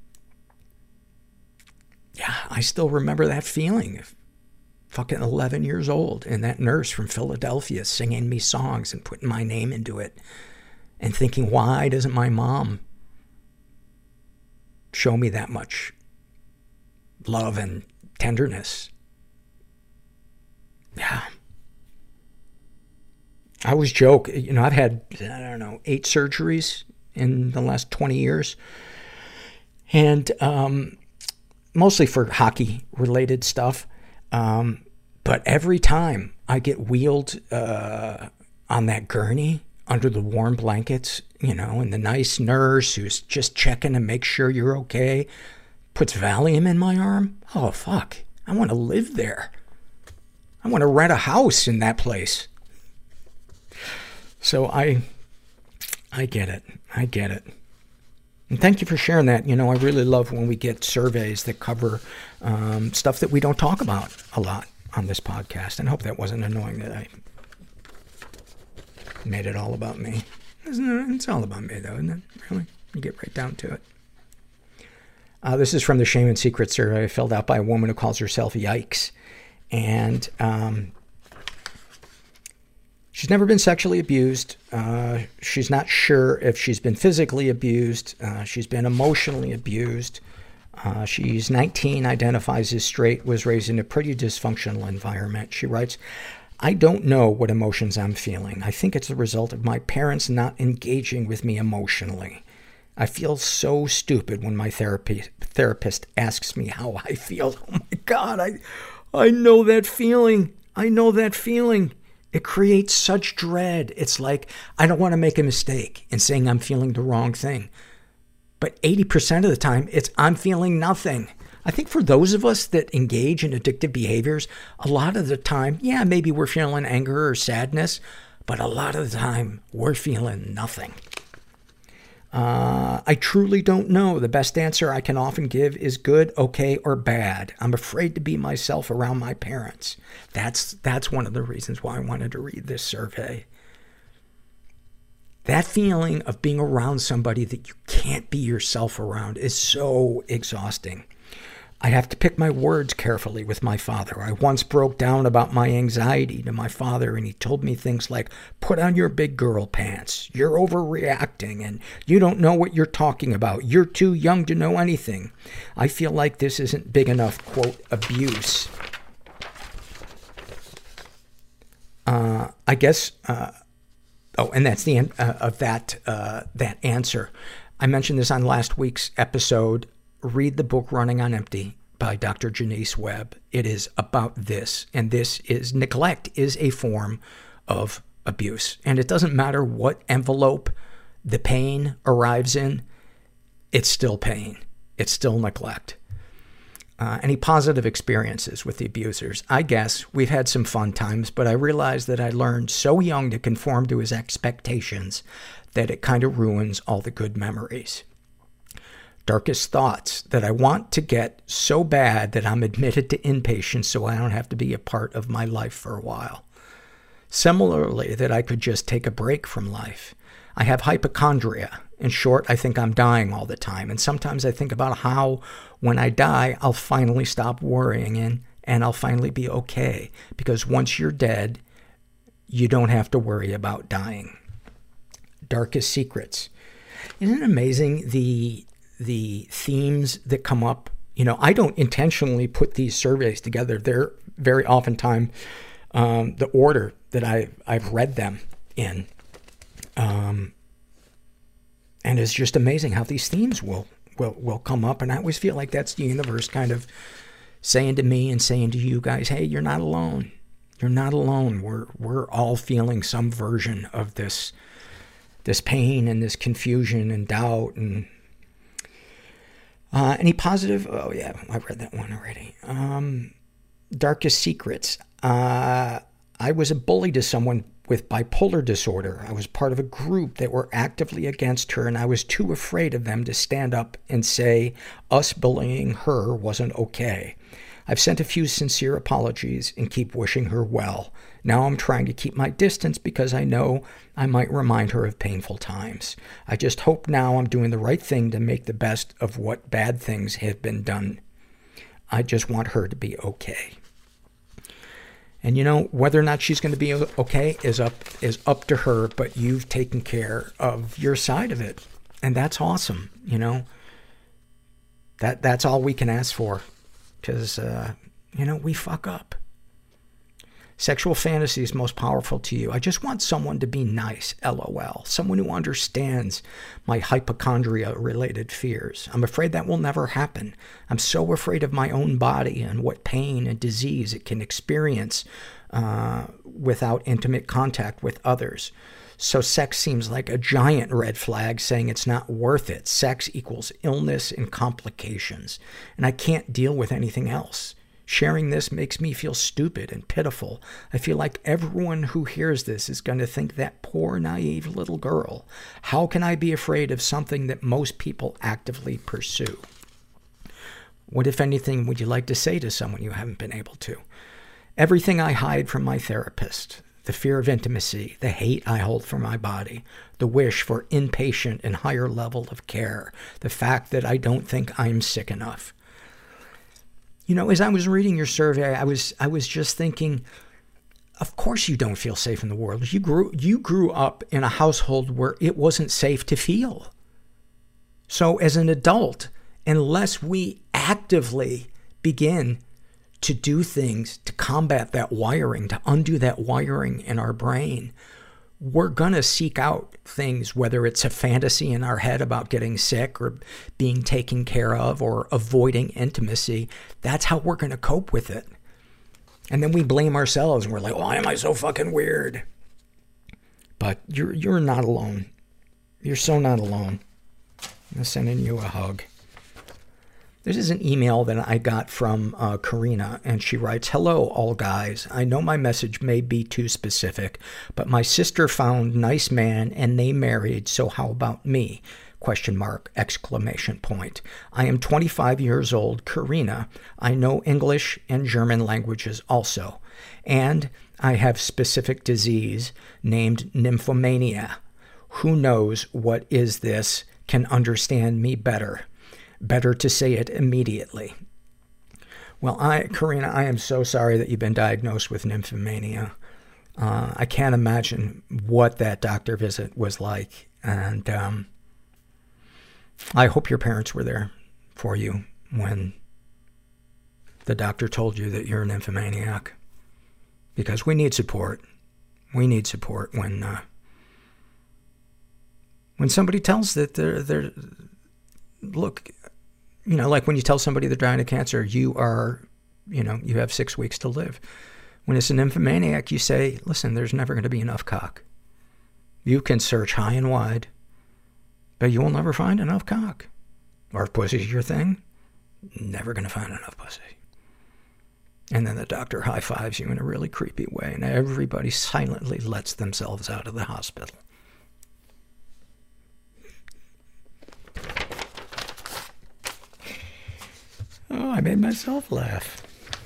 Speaker 4: yeah, I still remember that feeling of fucking eleven years old, and that nurse from Philadelphia singing me songs and putting my name into it, and thinking, why doesn't my mom show me that much love and tenderness? Yeah. I always joke, you know, I've had, I don't know, eight surgeries in the last twenty years. And, um, mostly for hockey-related stuff. Um, but every time I get wheeled uh, on that gurney under the warm blankets, you know, and the nice nurse who's just checking to make sure you're okay puts Valium in my arm, oh, fuck. I want to live there. I want to rent a house in that place. So I, I get it. I get it. And thank you for sharing that. You know, I really love when we get surveys that cover um, stuff that we don't talk about a lot on this podcast. And I hope that wasn't annoying that I made it all about me. It's all about me, though, isn't it? Really? You get right down to it. Uh, this is from the Shame and Secret survey filled out by a woman who calls herself Yikes. And um, she's never been sexually abused. Uh, she's not sure if she's been physically abused. Uh, she's been emotionally abused. Uh, she's nineteen, identifies as straight, was raised in a pretty dysfunctional environment. She writes, I don't know what emotions I'm feeling. I think it's the result of my parents not engaging with me emotionally. I feel so stupid when my therapy, therapist asks me how I feel. Oh my God, I, I know that feeling. I know that feeling. It creates such dread. It's like, I don't want to make a mistake in saying I'm feeling the wrong thing. But eighty percent of the time, it's I'm feeling nothing. I think for those of us that engage in addictive behaviors, a lot of the time, yeah, maybe we're feeling anger or sadness, but a lot of the time, we're feeling nothing. Uh, I truly don't know. The best answer I can often give is good, okay, or bad. I'm afraid to be myself around my parents. That's, that's one of the reasons why I wanted to read this survey. That feeling of being around somebody that you can't be yourself around is so exhausting. I have to pick my words carefully with my father. I once broke down about my anxiety to my father, and he told me things like, put on your big girl pants. You're overreacting, and you don't know what you're talking about. You're too young to know anything. I feel like this isn't big enough, quote, abuse. Uh, I guess, uh, oh, and that's the end uh, of that, uh, that answer. I mentioned this on last week's episode. Read the book Running on Empty by Doctor Janice Webb. It is about this, and this is, neglect is a form of abuse. And it doesn't matter what envelope the pain arrives in, it's still pain. It's still neglect. Uh, any positive experiences with the abusers? I guess we've had some fun times, but I realized that I learned so young to conform to his expectations that it kind of ruins all the good memories. Darkest thoughts, that I want to get so bad that I'm admitted to inpatient so I don't have to be a part of my life for a while. Similarly, that I could just take a break from life. I have hypochondria. In short, I think I'm dying all the time. And sometimes I think about how, when I die, I'll finally stop worrying and, and I'll finally be okay. Because once you're dead, you don't have to worry about dying. Darkest secrets. Isn't it amazing the the themes that come up? You know, I don't intentionally put these surveys together. They're very oftentimes um, the order that I, I've read them in. Um, and it's just amazing how these themes will, will, will come up. And I always feel like that's the universe kind of saying to me and saying to you guys, hey, you're not alone. You're not alone. We're, we're all feeling some version of this, this pain and this confusion and doubt and, Uh, any positive? Oh, yeah, I read that one already. Um, darkest secrets. Uh, I was a bully to someone with bipolar disorder. I was part of a group that were actively against her, and I was too afraid of them to stand up and say us bullying her wasn't okay. I've sent a few sincere apologies and keep wishing her well. Now I'm trying to keep my distance because I know I might remind her of painful times. I just hope now I'm doing the right thing to make the best of what bad things have been done. I just want her to be okay. And you know, whether or not she's going to be okay is up, is up to her, but you've taken care of your side of it. And that's awesome. You know, that, that's all we can ask for. Cause, uh, you know, we fuck up. Sexual fantasies most powerful to you. I just want someone to be nice, LOL. Someone who understands my hypochondria-related fears. I'm afraid that will never happen. I'm so afraid of my own body and what pain and disease it can experience uh, without intimate contact with others. So sex seems like a giant red flag saying it's not worth it. Sex equals illness and complications. And I can't deal with anything else. Sharing this makes me feel stupid and pitiful. I feel like everyone who hears this is going to think that poor, naive little girl. How can I be afraid of something that most people actively pursue? What, if anything, would you like to say to someone you haven't been able to? Everything I hide from my therapist. The fear of intimacy, the hate I hold for my body, the wish for inpatient and higher level of care, the fact that I don't think I'm sick enough. You know, as I was reading your survey, I was, I was just thinking, of course you don't feel safe in the world. You grew, you grew up in a household where it wasn't safe to feel. So as an adult, unless we actively begin to do things to combat that wiring, to undo that wiring in our brain, we're gonna seek out things, whether it's a fantasy in our head about getting sick or being taken care of or avoiding intimacy. That's how we're gonna cope with it. And then we blame ourselves and we're like, why am I so fucking weird? But you're, you're not alone. You're so not alone. I'm sending you a hug. This is an email that I got from uh, Karina, and she writes, hello, all guys. I know my message may be too specific, but my sister found nice man and they married, so how about me? Question mark, exclamation point. I am twenty-five years old, Karina. I know English and German languages also. And I have specific disease named nymphomania. Who knows what is this can understand me better. Better to say it immediately. Well, I, Karina, I am so sorry that you've been diagnosed with nymphomania. Uh, I can't imagine what that doctor visit was like. And, um, I hope your parents were there for you when the doctor told you that you're a nymphomaniac. Because we need support. We need support when, uh, when somebody tells that they're, they're, look, you know, like when you tell somebody they're dying of cancer, you are, you know, you have six weeks to live. When it's a nymphomaniac, you say, listen, there's never going to be enough cock. You can search high and wide, but you will never find enough cock. Or if pussy's your thing, never going to find enough pussy. And then the doctor high-fives you in a really creepy way, and everybody silently lets themselves out of the hospital. Oh, I made myself laugh.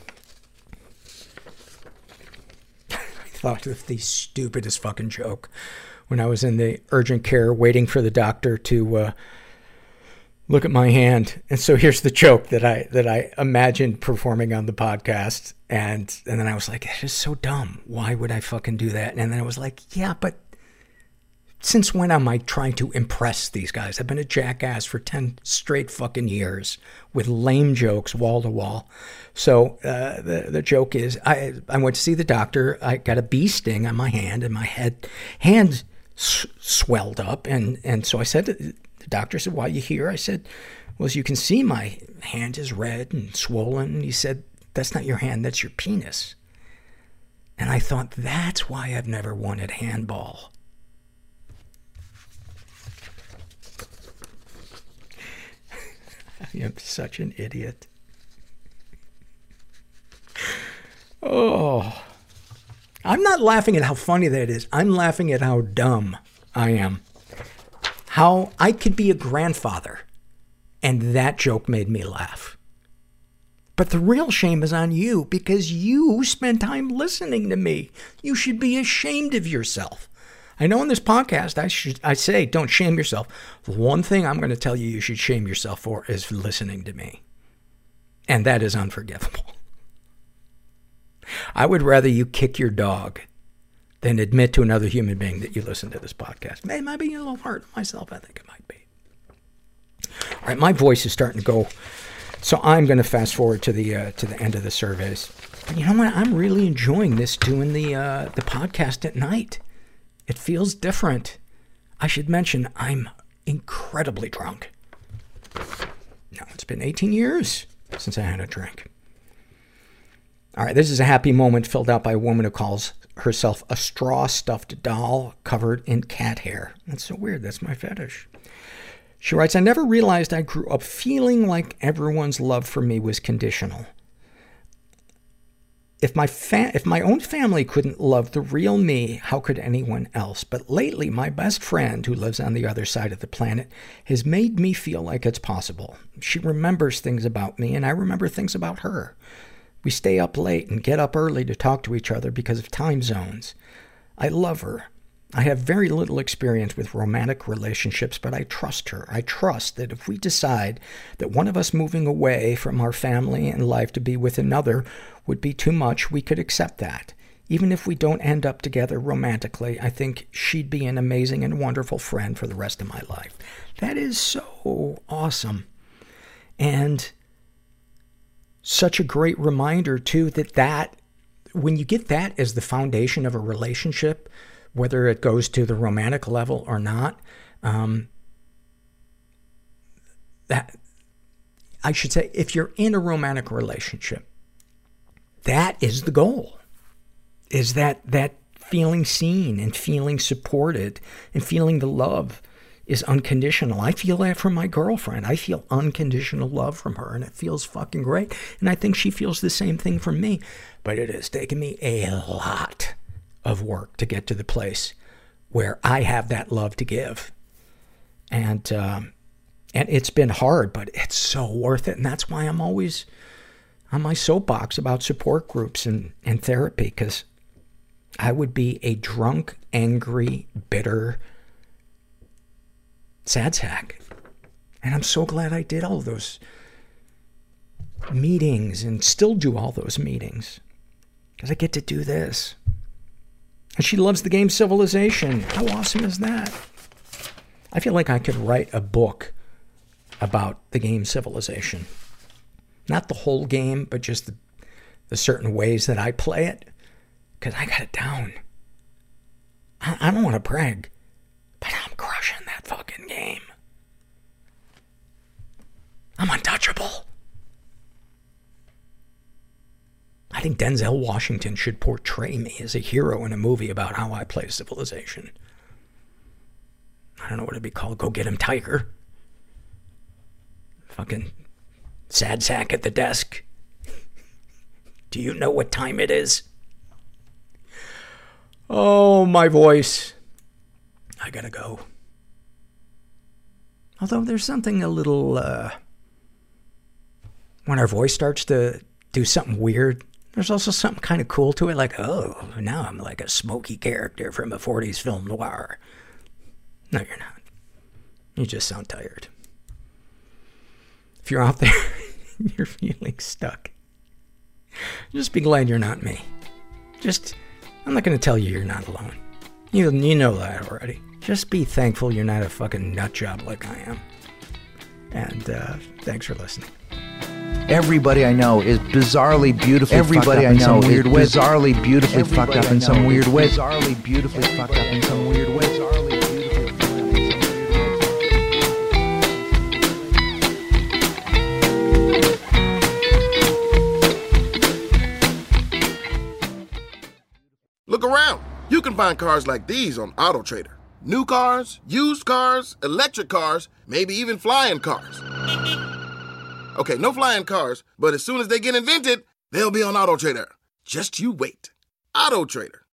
Speaker 4: I thought of the stupidest fucking joke when I was in the urgent care waiting for the doctor to uh, look at my hand. And so here's the joke that I that I imagined performing on the podcast. And and then I was like, that is so dumb. Why would I fucking do that? And then I was like, yeah, but since when am I trying to impress these guys? I've been a jackass for ten straight fucking years with lame jokes wall to wall. So uh, the the joke is, I I went to see the doctor. I got a bee sting on my hand, and my head hand s- swelled up. And, and so I said, to, the doctor said, why are you here? I said, well, as you can see, my hand is red and swollen. And he said, that's not your hand, that's your penis. And I thought, that's why I've never wanted handball. I am such an idiot. Oh. I'm not laughing at how funny that is. I'm laughing at how dumb I am. How I could be a grandfather, and that joke made me laugh. But the real shame is on you, because you spend time listening to me. You should be ashamed of yourself. I know in this podcast, I should, I say, don't shame yourself. The one thing I'm going to tell you you should shame yourself for is listening to me. And that is unforgivable. I would rather you kick your dog than admit to another human being that you listen to this podcast. It might be a little hard on myself. I think it might be. All right, my voice is starting to go, so I'm going to fast forward to the uh, to the end of the surveys. But you know what? I'm really enjoying this, doing the uh, the podcast at night. It feels different. I should mention, I'm incredibly drunk. Now, it's been eighteen years since I had a drink. All right, this is a happy moment filled out by a woman who calls herself a straw-stuffed doll covered in cat hair. That's so weird. That's my fetish. She writes, I never realized I grew up feeling like everyone's love for me was conditional. If my fa- if my own family couldn't love the real me, how could anyone else? But lately, my best friend, who lives on the other side of the planet, has made me feel like it's possible. She remembers things about me, and I remember things about her. We stay up late and get up early to talk to each other because of time zones. I love her. I have very little experience with romantic relationships, but I trust her. I trust that if we decide that one of us moving away from our family and life to be with another would be too much, we could accept that. Even if we don't end up together romantically, I think she'd be an amazing and wonderful friend for the rest of my life. That is so awesome. And such a great reminder, too, that that, when you get that as the foundation of a relationship, whether it goes to the romantic level or not, um, that, I should say, if you're in a romantic relationship, that is the goal, is that, that feeling seen and feeling supported and feeling the love is unconditional. I feel that from my girlfriend. I feel unconditional love from her, and it feels fucking great. And I think she feels the same thing from me. But it has taken me a lot of work to get to the place where I have that love to give. And, um, and it's been hard, but it's so worth it. And that's why I'm always on my soapbox about support groups and, and therapy, because I would be a drunk, angry, bitter sad sack. And I'm so glad I did all those meetings and still do all those meetings. Because I get to do this. And she loves the game Civilization. How awesome is that? I feel like I could write a book about the game Civilization. Not the whole game, but just the, the certain ways that I play it. Because I got it down. I, I don't want to brag, but I'm crushing that fucking game. I'm untouchable. I think Denzel Washington should portray me as a hero in a movie about how I play Civilization. I don't know what it'd be called. Go Get Him, Tiger. Fucking sad sack at the desk. Do you know what time it is? Oh, my voice. I gotta go. Although there's something a little, uh... when our voice starts to do something weird, there's also something kind of cool to it. Like, oh, now I'm like a smoky character from a forties film noir. No, you're not. You just sound tired. If you're out there, you're feeling stuck, just be glad you're not me. Just, I'm not going to tell you you're not alone. You, you know that already. Just be thankful you're not a fucking nut job like I am. And uh, thanks for listening.
Speaker 16: Everybody I know is bizarrely beautifully
Speaker 17: Everybody
Speaker 16: fucked up
Speaker 17: I
Speaker 16: in some
Speaker 17: know
Speaker 16: weird
Speaker 17: is
Speaker 16: way.
Speaker 17: bizarrely beautifully
Speaker 16: Everybody
Speaker 17: fucked up
Speaker 16: I
Speaker 17: in some
Speaker 16: know
Speaker 17: weird
Speaker 16: is
Speaker 17: way.
Speaker 16: Bizarrely beautifully fucked up in some weird way. Bizarrely beautifully fucked up in some weird way.
Speaker 18: Look around. You can find cars like these on AutoTrader. New cars, used cars, electric cars, maybe even flying cars. Okay, no flying cars, but as soon as they get invented, they'll be on AutoTrader. Just you wait. AutoTrader.